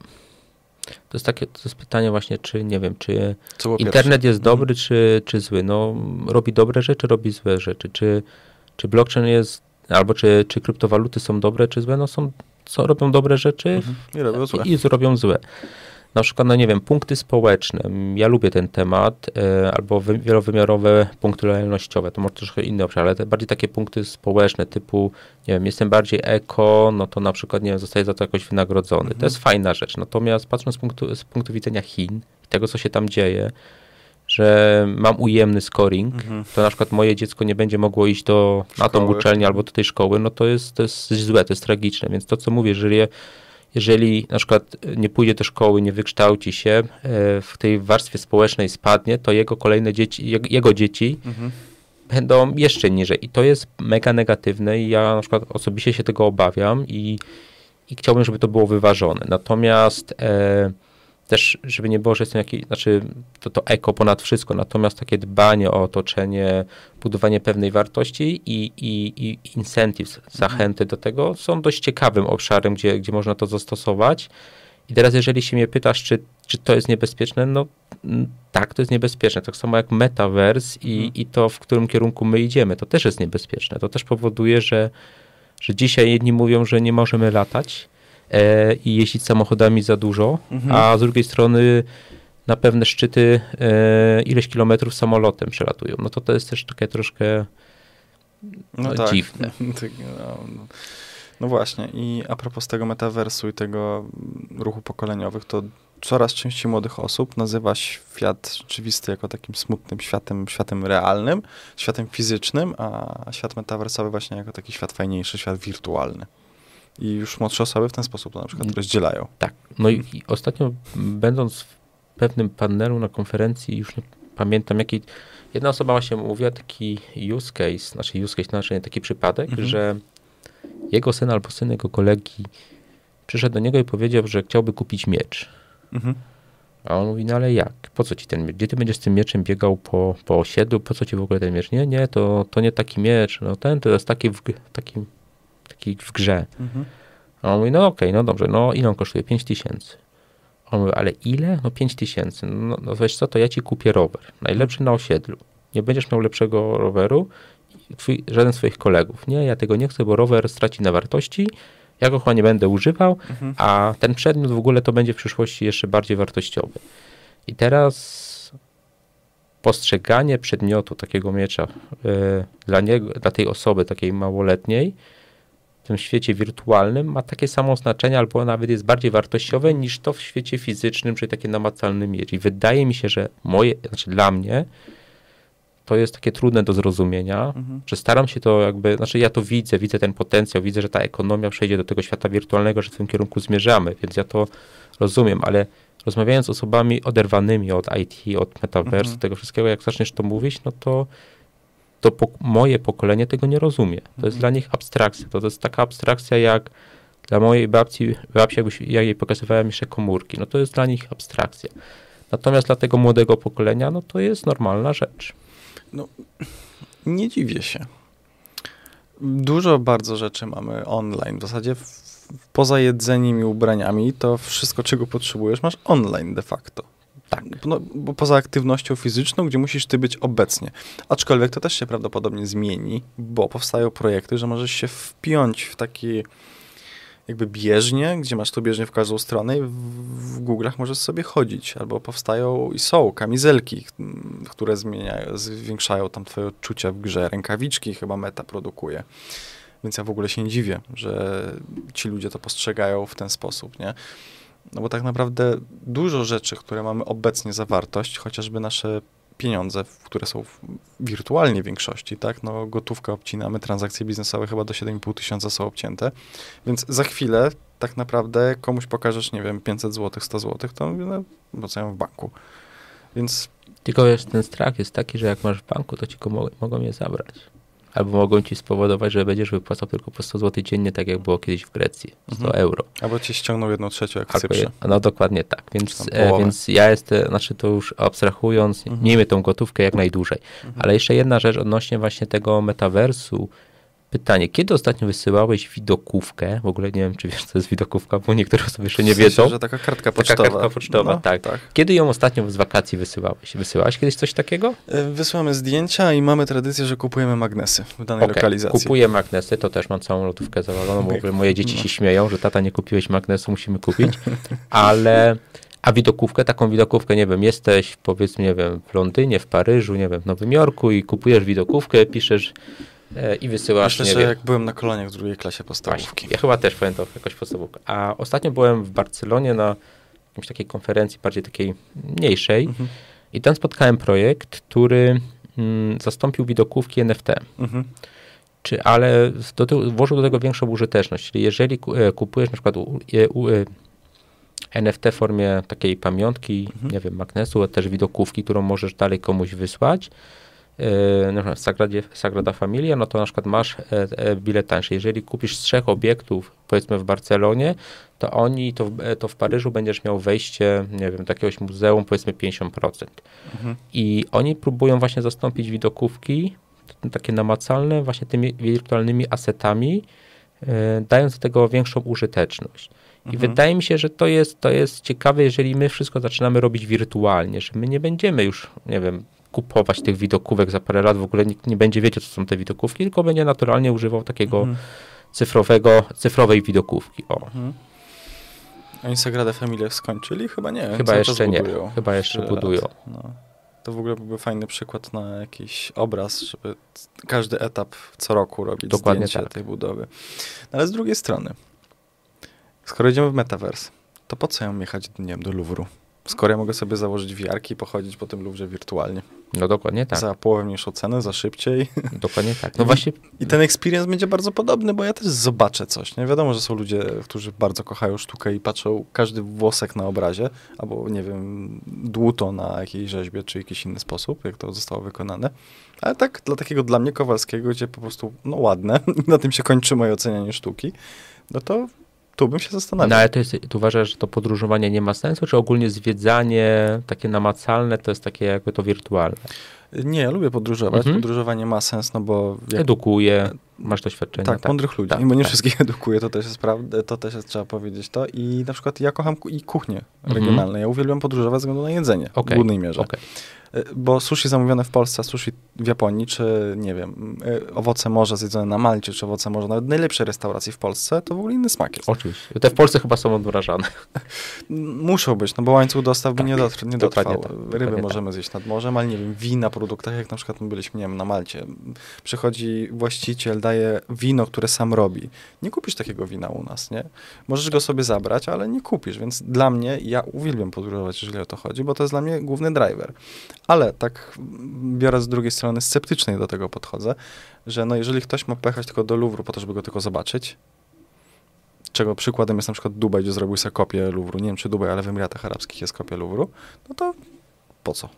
to jest pytanie właśnie, czy nie wiem, czy internet jest dobry, czy zły. No, robi dobre rzeczy, robi złe rzeczy. Czy blockchain jest, albo czy kryptowaluty są dobre, czy złe? No robią dobre rzeczy i robią złe. Na przykład, no nie wiem, punkty społeczne. Ja lubię ten temat, albo wielowymiarowe punkty lojalnościowe. To może troszkę inny obszar, ale bardziej takie punkty społeczne, typu, nie wiem, jestem bardziej eko, no to na przykład, nie wiem, zostaję za to jakoś wynagrodzony. To jest fajna rzecz. Natomiast patrząc z punktu widzenia Chin i tego, co się tam dzieje, że mam ujemny scoring, to na przykład moje dziecko nie będzie mogło iść na tą uczelnię albo do tej szkoły, no to jest złe, to jest tragiczne. Więc to, co mówię, jeżeli na przykład nie pójdzie do szkoły, nie wykształci się, w tej warstwie społecznej spadnie, to jego kolejne dzieci, jego dzieci będą jeszcze niżej. I to jest mega negatywne i ja na przykład osobiście się tego obawiam i chciałbym, żeby to było wyważone. Natomiast też, żeby nie było, że jestem to eko ponad wszystko, natomiast takie dbanie o otoczenie, budowanie pewnej wartości i incentives, zachęty do tego są dość ciekawym obszarem, gdzie można to zastosować. I teraz, jeżeli się mnie pytasz, czy to jest niebezpieczne, no tak, to jest niebezpieczne. Tak samo jak metaverse i to, w którym kierunku my idziemy, to też jest niebezpieczne. To też powoduje, że dzisiaj jedni mówią, że nie możemy latać, i jeździć samochodami za dużo, a z drugiej strony na pewne szczyty ileś kilometrów samolotem przelatują. No to jest też takie troszkę dziwne. No właśnie, i a propos tego metaversu i tego ruchu pokoleniowych, to coraz częściej młodych osób nazywa świat rzeczywisty jako takim smutnym światem realnym, światem fizycznym, a świat metaversowy właśnie jako taki świat fajniejszy, świat wirtualny. I już młodsze osoby w ten sposób to na przykład rozdzielają. Tak. No i ostatnio będąc w pewnym panelu na konferencji, już nie pamiętam jaki, jedna osoba właśnie mówiła taki use case, taki przypadek, że jego syn albo syn jego kolegi przyszedł do niego i powiedział, że chciałby kupić miecz. A on mówi, no ale jak? Po co ci ten miecz? Gdzie ty będziesz z tym mieczem biegał po osiedlu? Po co ci w ogóle ten miecz? Nie, to nie taki miecz. No to jest taki w grze. A on mówi, no okej, no dobrze, no ile on kosztuje? 5000. On mówi, ale ile? No 5000. No wiesz co, to ja ci kupię rower. Najlepszy na osiedlu. Nie będziesz miał lepszego roweru, żaden z swoich kolegów. Nie, ja tego nie chcę, bo rower straci na wartości, ja go chyba nie będę używał, a ten przedmiot w ogóle to będzie w przyszłości jeszcze bardziej wartościowy. I teraz postrzeganie przedmiotu, takiego miecza dla tej osoby, takiej małoletniej, w tym świecie wirtualnym ma takie samo znaczenie, albo nawet jest bardziej wartościowe niż to w świecie fizycznym, czyli takie namacalne mieć. I wydaje mi się, że dla mnie to jest takie trudne do zrozumienia, że staram się to ja to widzę ten potencjał, widzę, że ta ekonomia przejdzie do tego świata wirtualnego, że w tym kierunku zmierzamy, więc ja to rozumiem, ale rozmawiając z osobami oderwanymi od IT, od metaverse, tego wszystkiego, jak zaczniesz to mówić, no to moje pokolenie tego nie rozumie. To jest dla nich abstrakcja. To jest taka abstrakcja jak dla mojej babci ja jej pokazywałem jeszcze komórki. No to jest dla nich abstrakcja. Natomiast dla tego młodego pokolenia, no to jest normalna rzecz. No, nie dziwię się. Dużo bardzo rzeczy mamy online. W zasadzie poza jedzeniem i ubraniami, to wszystko, czego potrzebujesz, masz online de facto. Tak. No, bo poza aktywnością fizyczną, gdzie musisz ty być obecnie. Aczkolwiek to też się prawdopodobnie zmieni, bo powstają projekty, że możesz się wpiąć w taki jakby bieżnię, gdzie masz to bieżnię w każdą stronę i w Google'ach możesz sobie chodzić. Albo powstają i są kamizelki, które zwiększają tam twoje odczucia w grze. Rękawiczki chyba Meta produkuje. Więc ja w ogóle się nie dziwię, że ci ludzie to postrzegają w ten sposób, nie? No bo tak naprawdę dużo rzeczy, które mamy obecnie za wartość, chociażby nasze pieniądze, które są wirtualnie w większości, tak? No gotówkę obcinamy, transakcje biznesowe chyba do 7,5 tysiąca są obcięte, więc za chwilę tak naprawdę komuś pokażesz, nie wiem, 500 zł, 100 zł, to mówię, no bo co ja mam w banku. Więc... Tylko wiesz, ten strach jest taki, że jak masz w banku, to ci mogą je zabrać. Albo mogą ci spowodować, że będziesz wypłacał tylko po 100 zł dziennie, tak jak było kiedyś w Grecji, 100 euro. Albo ci ściągną 1/3 jak w Cyprze. No dokładnie tak, więc ja to już abstrahując, miejmy tą gotówkę jak najdłużej. Ale jeszcze jedna rzecz odnośnie właśnie tego metaversu. Pytanie, kiedy ostatnio wysyłałeś widokówkę? W ogóle nie wiem, czy wiesz, co jest widokówka, bo niektóre osoby jeszcze nie wiedzą. Że taka kartka pocztowa. Taka kartka pocztowa, tak. Kiedy ją ostatnio z wakacji wysyłałeś? Wysyłałeś kiedyś coś takiego? Wysyłamy zdjęcia i mamy tradycję, że kupujemy magnesy w danej lokalizacji. Kupuję magnesy, to też mam całą lodówkę zawaloną, bo moje dzieci się śmieją, że tata, nie kupiłeś magnesu, musimy kupić. A widokówkę, taką widokówkę, nie wiem, jesteś powiedzmy, nie wiem, w Londynie, w Paryżu, nie wiem, w Nowym Jorku i kupujesz widokówkę, piszesz i wysyłasz. Myślę, że jak byłem na koloniach w drugiej klasie podstawówki. Właśnie, ja chyba też pamiętam jakoś podstawówkę. A ostatnio byłem w Barcelonie na jakimś takiej konferencji, bardziej takiej mniejszej i tam spotkałem projekt, który zastąpił widokówki NFT. Ale włożył do tego większą użyteczność. Czyli jeżeli kupujesz na przykład NFT w formie takiej pamiątki, nie wiem, magnesu, a też widokówki, którą możesz dalej komuś wysłać, na przykład Sagrada Familia, no to na przykład masz bilet tańszy. Jeżeli kupisz z 3 obiektów, powiedzmy w Barcelonie, to w Paryżu będziesz miał wejście, nie wiem, do jakiegoś muzeum, powiedzmy 50%. I oni próbują właśnie zastąpić widokówki, takie namacalne, właśnie tymi wirtualnymi asetami, dając do tego większą użyteczność. I wydaje mi się, że to jest ciekawe, jeżeli my wszystko zaczynamy robić wirtualnie, że my nie będziemy już, nie wiem, kupować tych widokówek za parę lat, w ogóle nikt nie będzie wiedział, co są te widokówki, tylko będzie naturalnie używał takiego cyfrowej widokówki. Oni Sagradę Familię skończyli? Chyba nie. Chyba jeszcze nie. Chyba jeszcze budują. No. To w ogóle byłby fajny przykład na jakiś obraz, żeby każdy etap co roku robić dokładnie zdjęcie tej budowy. Ale z drugiej strony, skoro idziemy w metaverse, to po co ja mam jechać, nie wiem, do Louvru? Skoro ja mogę sobie założyć VR-ki i pochodzić po tym Louvre wirtualnie. No dokładnie tak. Za połowę mniejszą cenę, za szybciej. Dokładnie tak. No właśnie. I ten experience będzie bardzo podobny, bo ja też zobaczę coś. Nie wiadomo, że są ludzie, którzy bardzo kochają sztukę i patrzą każdy włosek na obrazie, albo nie wiem, dłuto na jakiejś rzeźbie, czy jakiś inny sposób, jak to zostało wykonane. Ale tak, dla mnie Kowalskiego, gdzie po prostu, no ładne, na tym się kończy moje ocenianie sztuki, no to tu bym się zastanawiał. No ale tu uważasz, że to podróżowanie nie ma sensu, czy ogólnie zwiedzanie takie namacalne to jest takie jakby to wirtualne? Nie, ja lubię podróżować. Podróżowanie ma sens, no bo... Edukuje, masz doświadczenie. Tak, mądrych ludzi. Bo nie wszystkich edukuje, to też jest prawda, to też jest, trzeba powiedzieć to. I na przykład ja kocham i kuchnię regionalną. Ja uwielbiam podróżować ze względu na jedzenie w głównej mierze. Bo sushi zamówione w Polsce, sushi w Japonii, czy nie wiem, owoce morza zjedzone na Malcie, czy owoce morza, nawet najlepsze restauracje w Polsce, to w ogóle inny smak jest. Oczywiście. Te w Polsce chyba są odmrażane. Muszą być, no bo łańcuch dostaw by nie dotrwał. Ryby możemy tak. zjeść nad morzem, ale nie wiem, wina, produktach, jak na przykład my byliśmy, nie wiem, na Malcie. Przychodzi właściciel, daje sprzedaje wino, które sam robi. Nie kupisz takiego wina u nas, nie? Możesz go sobie zabrać, ale nie kupisz, więc dla mnie, ja uwielbiam podróżować, jeżeli o to chodzi, bo to jest dla mnie główny driver. Ale tak biorę z drugiej strony, sceptycznie do tego podchodzę, że no jeżeli ktoś ma pojechać tylko do Louvru po to, żeby go tylko zobaczyć, czego przykładem jest na przykład Dubaj, gdzie zrobił sobie kopię Louvru, nie wiem czy Dubaj, ale w Emiratach Arabskich jest kopia Louvru, no to po co?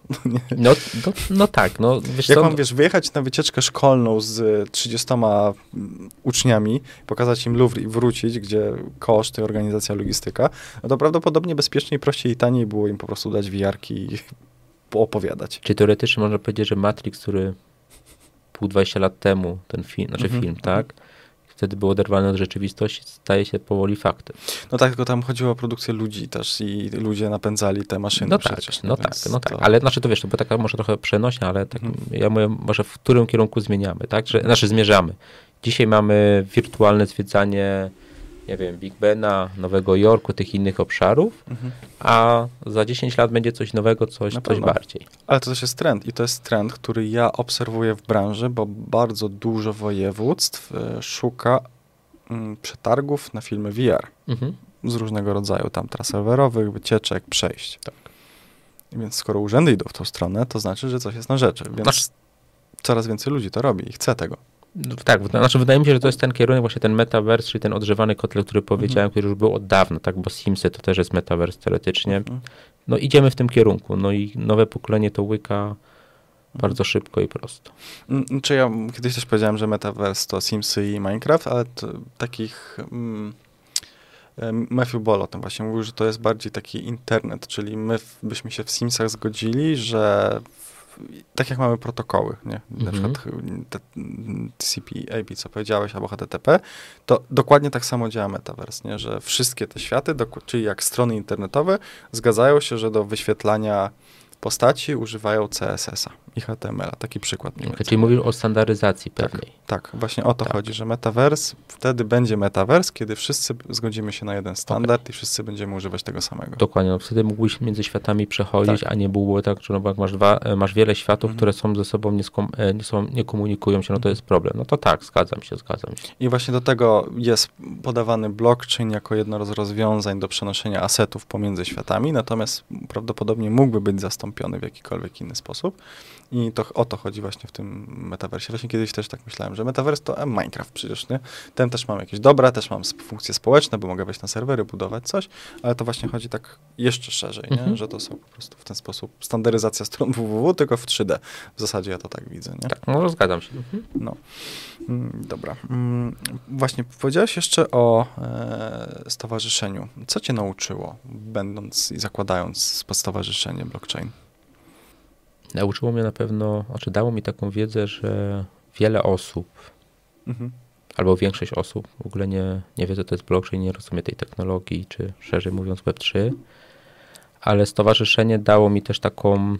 No tak, no wiesz jak co? mam, wiesz, wyjechać na wycieczkę szkolną z 30 uczniami, pokazać im Louvre i wrócić, gdzie koszt i organizacja, logistyka, no to prawdopodobnie bezpieczniej, prościej i taniej było im po prostu dać wiarki i opowiadać. Czy teoretycznie można powiedzieć, że Matrix, który 20 lat temu, ten film, film, tak? Wtedy był oderwany od rzeczywistości, staje się powoli faktem. No tak, tylko tam chodziło o produkcję ludzi też i ludzie napędzali te maszyny No przecież. tak. Ale znaczy to wiesz, to była taka może trochę przenośnia, ale tak, ja mówię, może w którym kierunku zmieniamy, tak? Zmierzamy. Dzisiaj mamy wirtualne zwiedzanie, nie wiem, Big Bena, Nowego Jorku, tych innych obszarów, a za 10 lat będzie coś nowego, coś bardziej. Ale to też jest trend i to jest trend, który ja obserwuję w branży, bo bardzo dużo województw szuka przetargów na filmy VR z różnego rodzaju tam tras rowerowych, wycieczek, przejść. Tak. Więc skoro urzędy idą w tą stronę, to znaczy, że coś jest na rzeczy, więc coraz więcej ludzi to robi i chce tego. Tak, znaczy wydaje mi się, że to jest ten kierunek, właśnie ten metaverse, czyli ten odgrzewany kotel, który powiedziałem, który już był od dawna, tak, bo Simsy to też jest metaverse teoretycznie. No idziemy w tym kierunku, no i nowe pokolenie to łyka bardzo szybko i prosto. Czy ja kiedyś też powiedziałem, że metaverse to Simsy i Minecraft, ale takich... Matthew Ball o tym właśnie mówił, że to jest bardziej taki internet, czyli my byśmy się w Simsach zgodzili, że tak jak mamy protokoły, nie? Na przykład TCP, IP, co powiedziałeś, albo HTTP, to dokładnie tak samo działa Metaverse, nie? Że wszystkie te światy, czyli jak strony internetowe, zgadzają się, że do wyświetlania postaci używają CSS-a i HTML-a. Taki przykład. Czyli mówisz o standaryzacji pewnej. Tak, właśnie o to chodzi, że Metaverse, wtedy będzie Metaverse, kiedy wszyscy zgodzimy się na jeden standard i wszyscy będziemy używać tego samego. Dokładnie, no wtedy mógłbyś między światami przechodzić, a nie byłoby tak, że no, jak masz wiele światów, które są ze sobą, nie komunikują się, no to jest problem. No to tak, zgadzam się. I właśnie do tego jest podawany blockchain jako jedno z rozwiązań do przenoszenia asetów pomiędzy światami, natomiast prawdopodobnie mógłby być zastąpiony w jakikolwiek inny sposób. I to o to chodzi właśnie w tym metaversie. Właśnie kiedyś też tak myślałem, że metaverse to Minecraft przecież, nie? Ten też mam jakieś dobra, też mam funkcje społeczne, bo mogę wejść na serwery, budować coś, ale to właśnie chodzi tak jeszcze szerzej, nie? Że to są po prostu w ten sposób standaryzacja stron www, tylko w 3D. W zasadzie ja to tak widzę, nie? Tak, no zgadzam się. No. Dobra. Właśnie powiedziałeś jeszcze o stowarzyszeniu. Co cię nauczyło, będąc i zakładając stowarzyszenie blockchain? Nauczyło mnie na pewno, dało mi taką wiedzę, że wiele osób, albo większość osób w ogóle nie wie, co to jest blockchain, nie rozumie tej technologii, czy szerzej mówiąc Web3, ale stowarzyszenie dało mi też taką,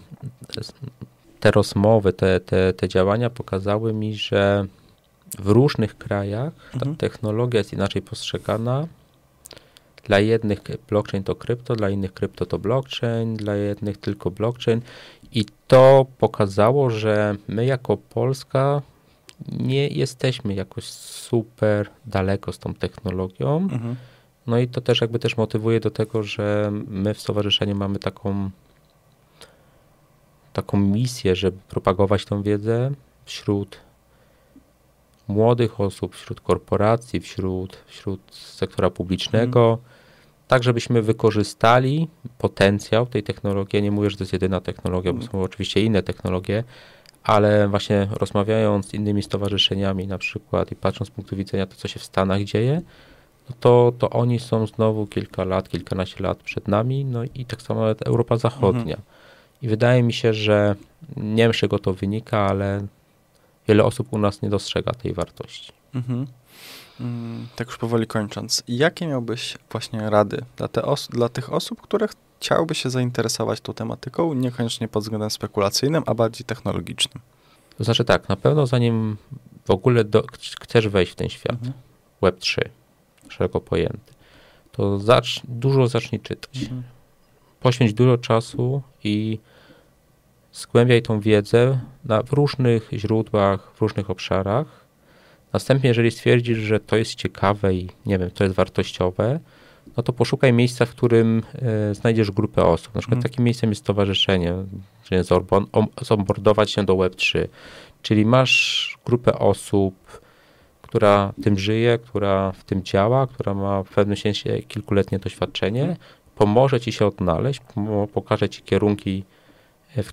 te rozmowy, te działania pokazały mi, że w różnych krajach ta technologia jest inaczej postrzegana. Dla jednych blockchain to krypto, dla innych krypto to blockchain, dla jednych tylko blockchain. I to pokazało, że my jako Polska nie jesteśmy jakoś super daleko z tą technologią. No i to też jakby też motywuje do tego, że my w stowarzyszeniu mamy taką misję, żeby propagować tą wiedzę wśród młodych osób, wśród korporacji, wśród sektora publicznego, tak żebyśmy wykorzystali potencjał tej technologii. Ja nie mówię, że to jest jedyna technologia, bo są oczywiście inne technologie, ale właśnie rozmawiając z innymi stowarzyszeniami na przykład i patrząc z punktu widzenia to, co się w Stanach dzieje, no to oni są znowu kilkanaście lat przed nami, no i tak samo nawet Europa Zachodnia. I wydaje mi się, że nie wiem, z czego to wynika, ale wiele osób u nas nie dostrzega tej wartości. Tak już powoli kończąc, jakie miałbyś właśnie rady dla tych osób, które chciałyby się zainteresować tą tematyką, niekoniecznie pod względem spekulacyjnym, a bardziej technologicznym? To znaczy tak, na pewno zanim w ogóle chcesz wejść w ten świat, Web3, szeroko pojęty, to dużo zacznij czytać. Poświęć dużo czasu i zgłębiaj tą wiedzę w różnych źródłach, w różnych obszarach. Następnie, jeżeli stwierdzisz, że to jest ciekawe i nie wiem, to jest wartościowe, no to poszukaj miejsca, w którym znajdziesz grupę osób. Na przykład takim miejscem jest stowarzyszenie, czyli zonboardować się do Web3. Czyli masz grupę osób, która tym żyje, która w tym działa, która ma w pewnym sensie kilkuletnie doświadczenie, pomoże ci się odnaleźć, pokaże ci kierunki, w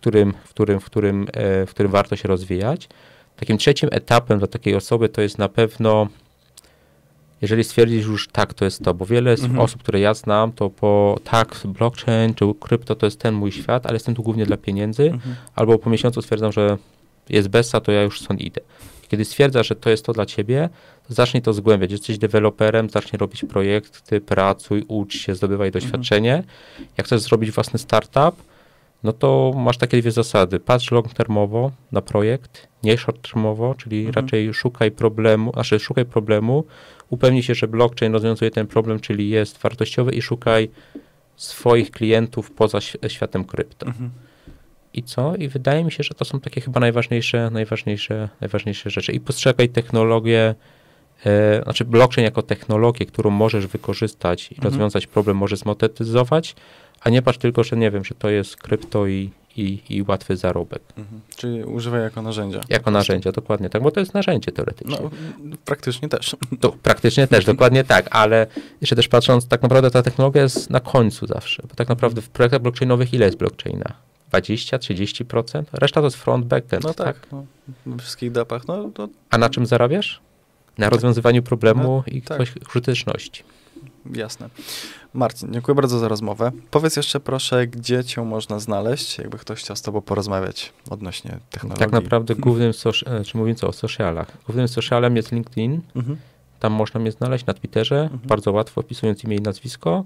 którym warto się rozwijać. Takim trzecim etapem dla takiej osoby to jest na pewno, jeżeli stwierdzisz już tak, to jest to, bo wiele osób, które ja znam, to blockchain czy krypto to jest ten mój świat, ale jestem tu głównie dla pieniędzy, albo po miesiącu stwierdzam, że jest bessa, to ja już stąd idę. Kiedy stwierdzasz, że to jest to dla ciebie, to zacznij to zgłębiać. Jesteś deweloperem, zacznij robić projekty, pracuj, ucz się, zdobywaj doświadczenie. Jak chcesz zrobić własny startup, no to masz takie dwie zasady. Patrz long-termowo na projekt, nie short-termowo, czyli raczej szukaj problemu, upewnij się, że blockchain rozwiązuje ten problem, czyli jest wartościowy i szukaj swoich klientów poza światem krypto. I co? I wydaje mi się, że to są takie chyba najważniejsze rzeczy. I postrzegaj technologię, blockchain jako technologię, którą możesz wykorzystać i rozwiązać problem, możesz zmonetyzować, a nie patrz tylko, że nie wiem, że to jest krypto i łatwy zarobek. Czyli używaj jako narzędzia. Jako narzędzia, dokładnie tak, bo to jest narzędzie teoretycznie. No, praktycznie też. To praktycznie też, dokładnie tak, ale jeszcze też patrząc, tak naprawdę ta technologia jest na końcu zawsze, bo tak naprawdę w projektach blockchainowych ile jest blockchaina? 20-30%? Reszta to jest front, backend, no tak? No, we wszystkich dapach. No, to... A na czym zarabiasz? Na rozwiązywaniu problemu i tak. użyteczności. Jasne. Marcin, dziękuję bardzo za rozmowę. Powiedz jeszcze proszę, gdzie cię można znaleźć, jakby ktoś chciał z tobą porozmawiać odnośnie technologii. Tak naprawdę czy mówiąc o socialach, głównym socialem jest LinkedIn. Tam można mnie znaleźć na Twitterze, bardzo łatwo wpisując imię i nazwisko.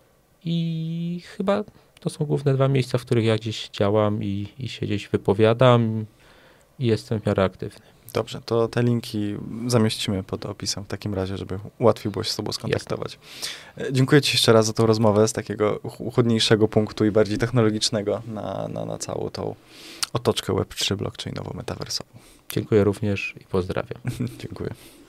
I chyba to są główne dwa miejsca, w których ja gdzieś działam i się gdzieś wypowiadam i jestem w miarę aktywny. Dobrze, to te linki zamieścimy pod opisem w takim razie, żeby łatwiej było się z tobą skontaktować. Dziękuję ci jeszcze raz za tą rozmowę z takiego chłodniejszego punktu i bardziej technologicznego na całą tą otoczkę Web3 blockchainową, metaversową. Dziękuję również i pozdrawiam. Dziękuję.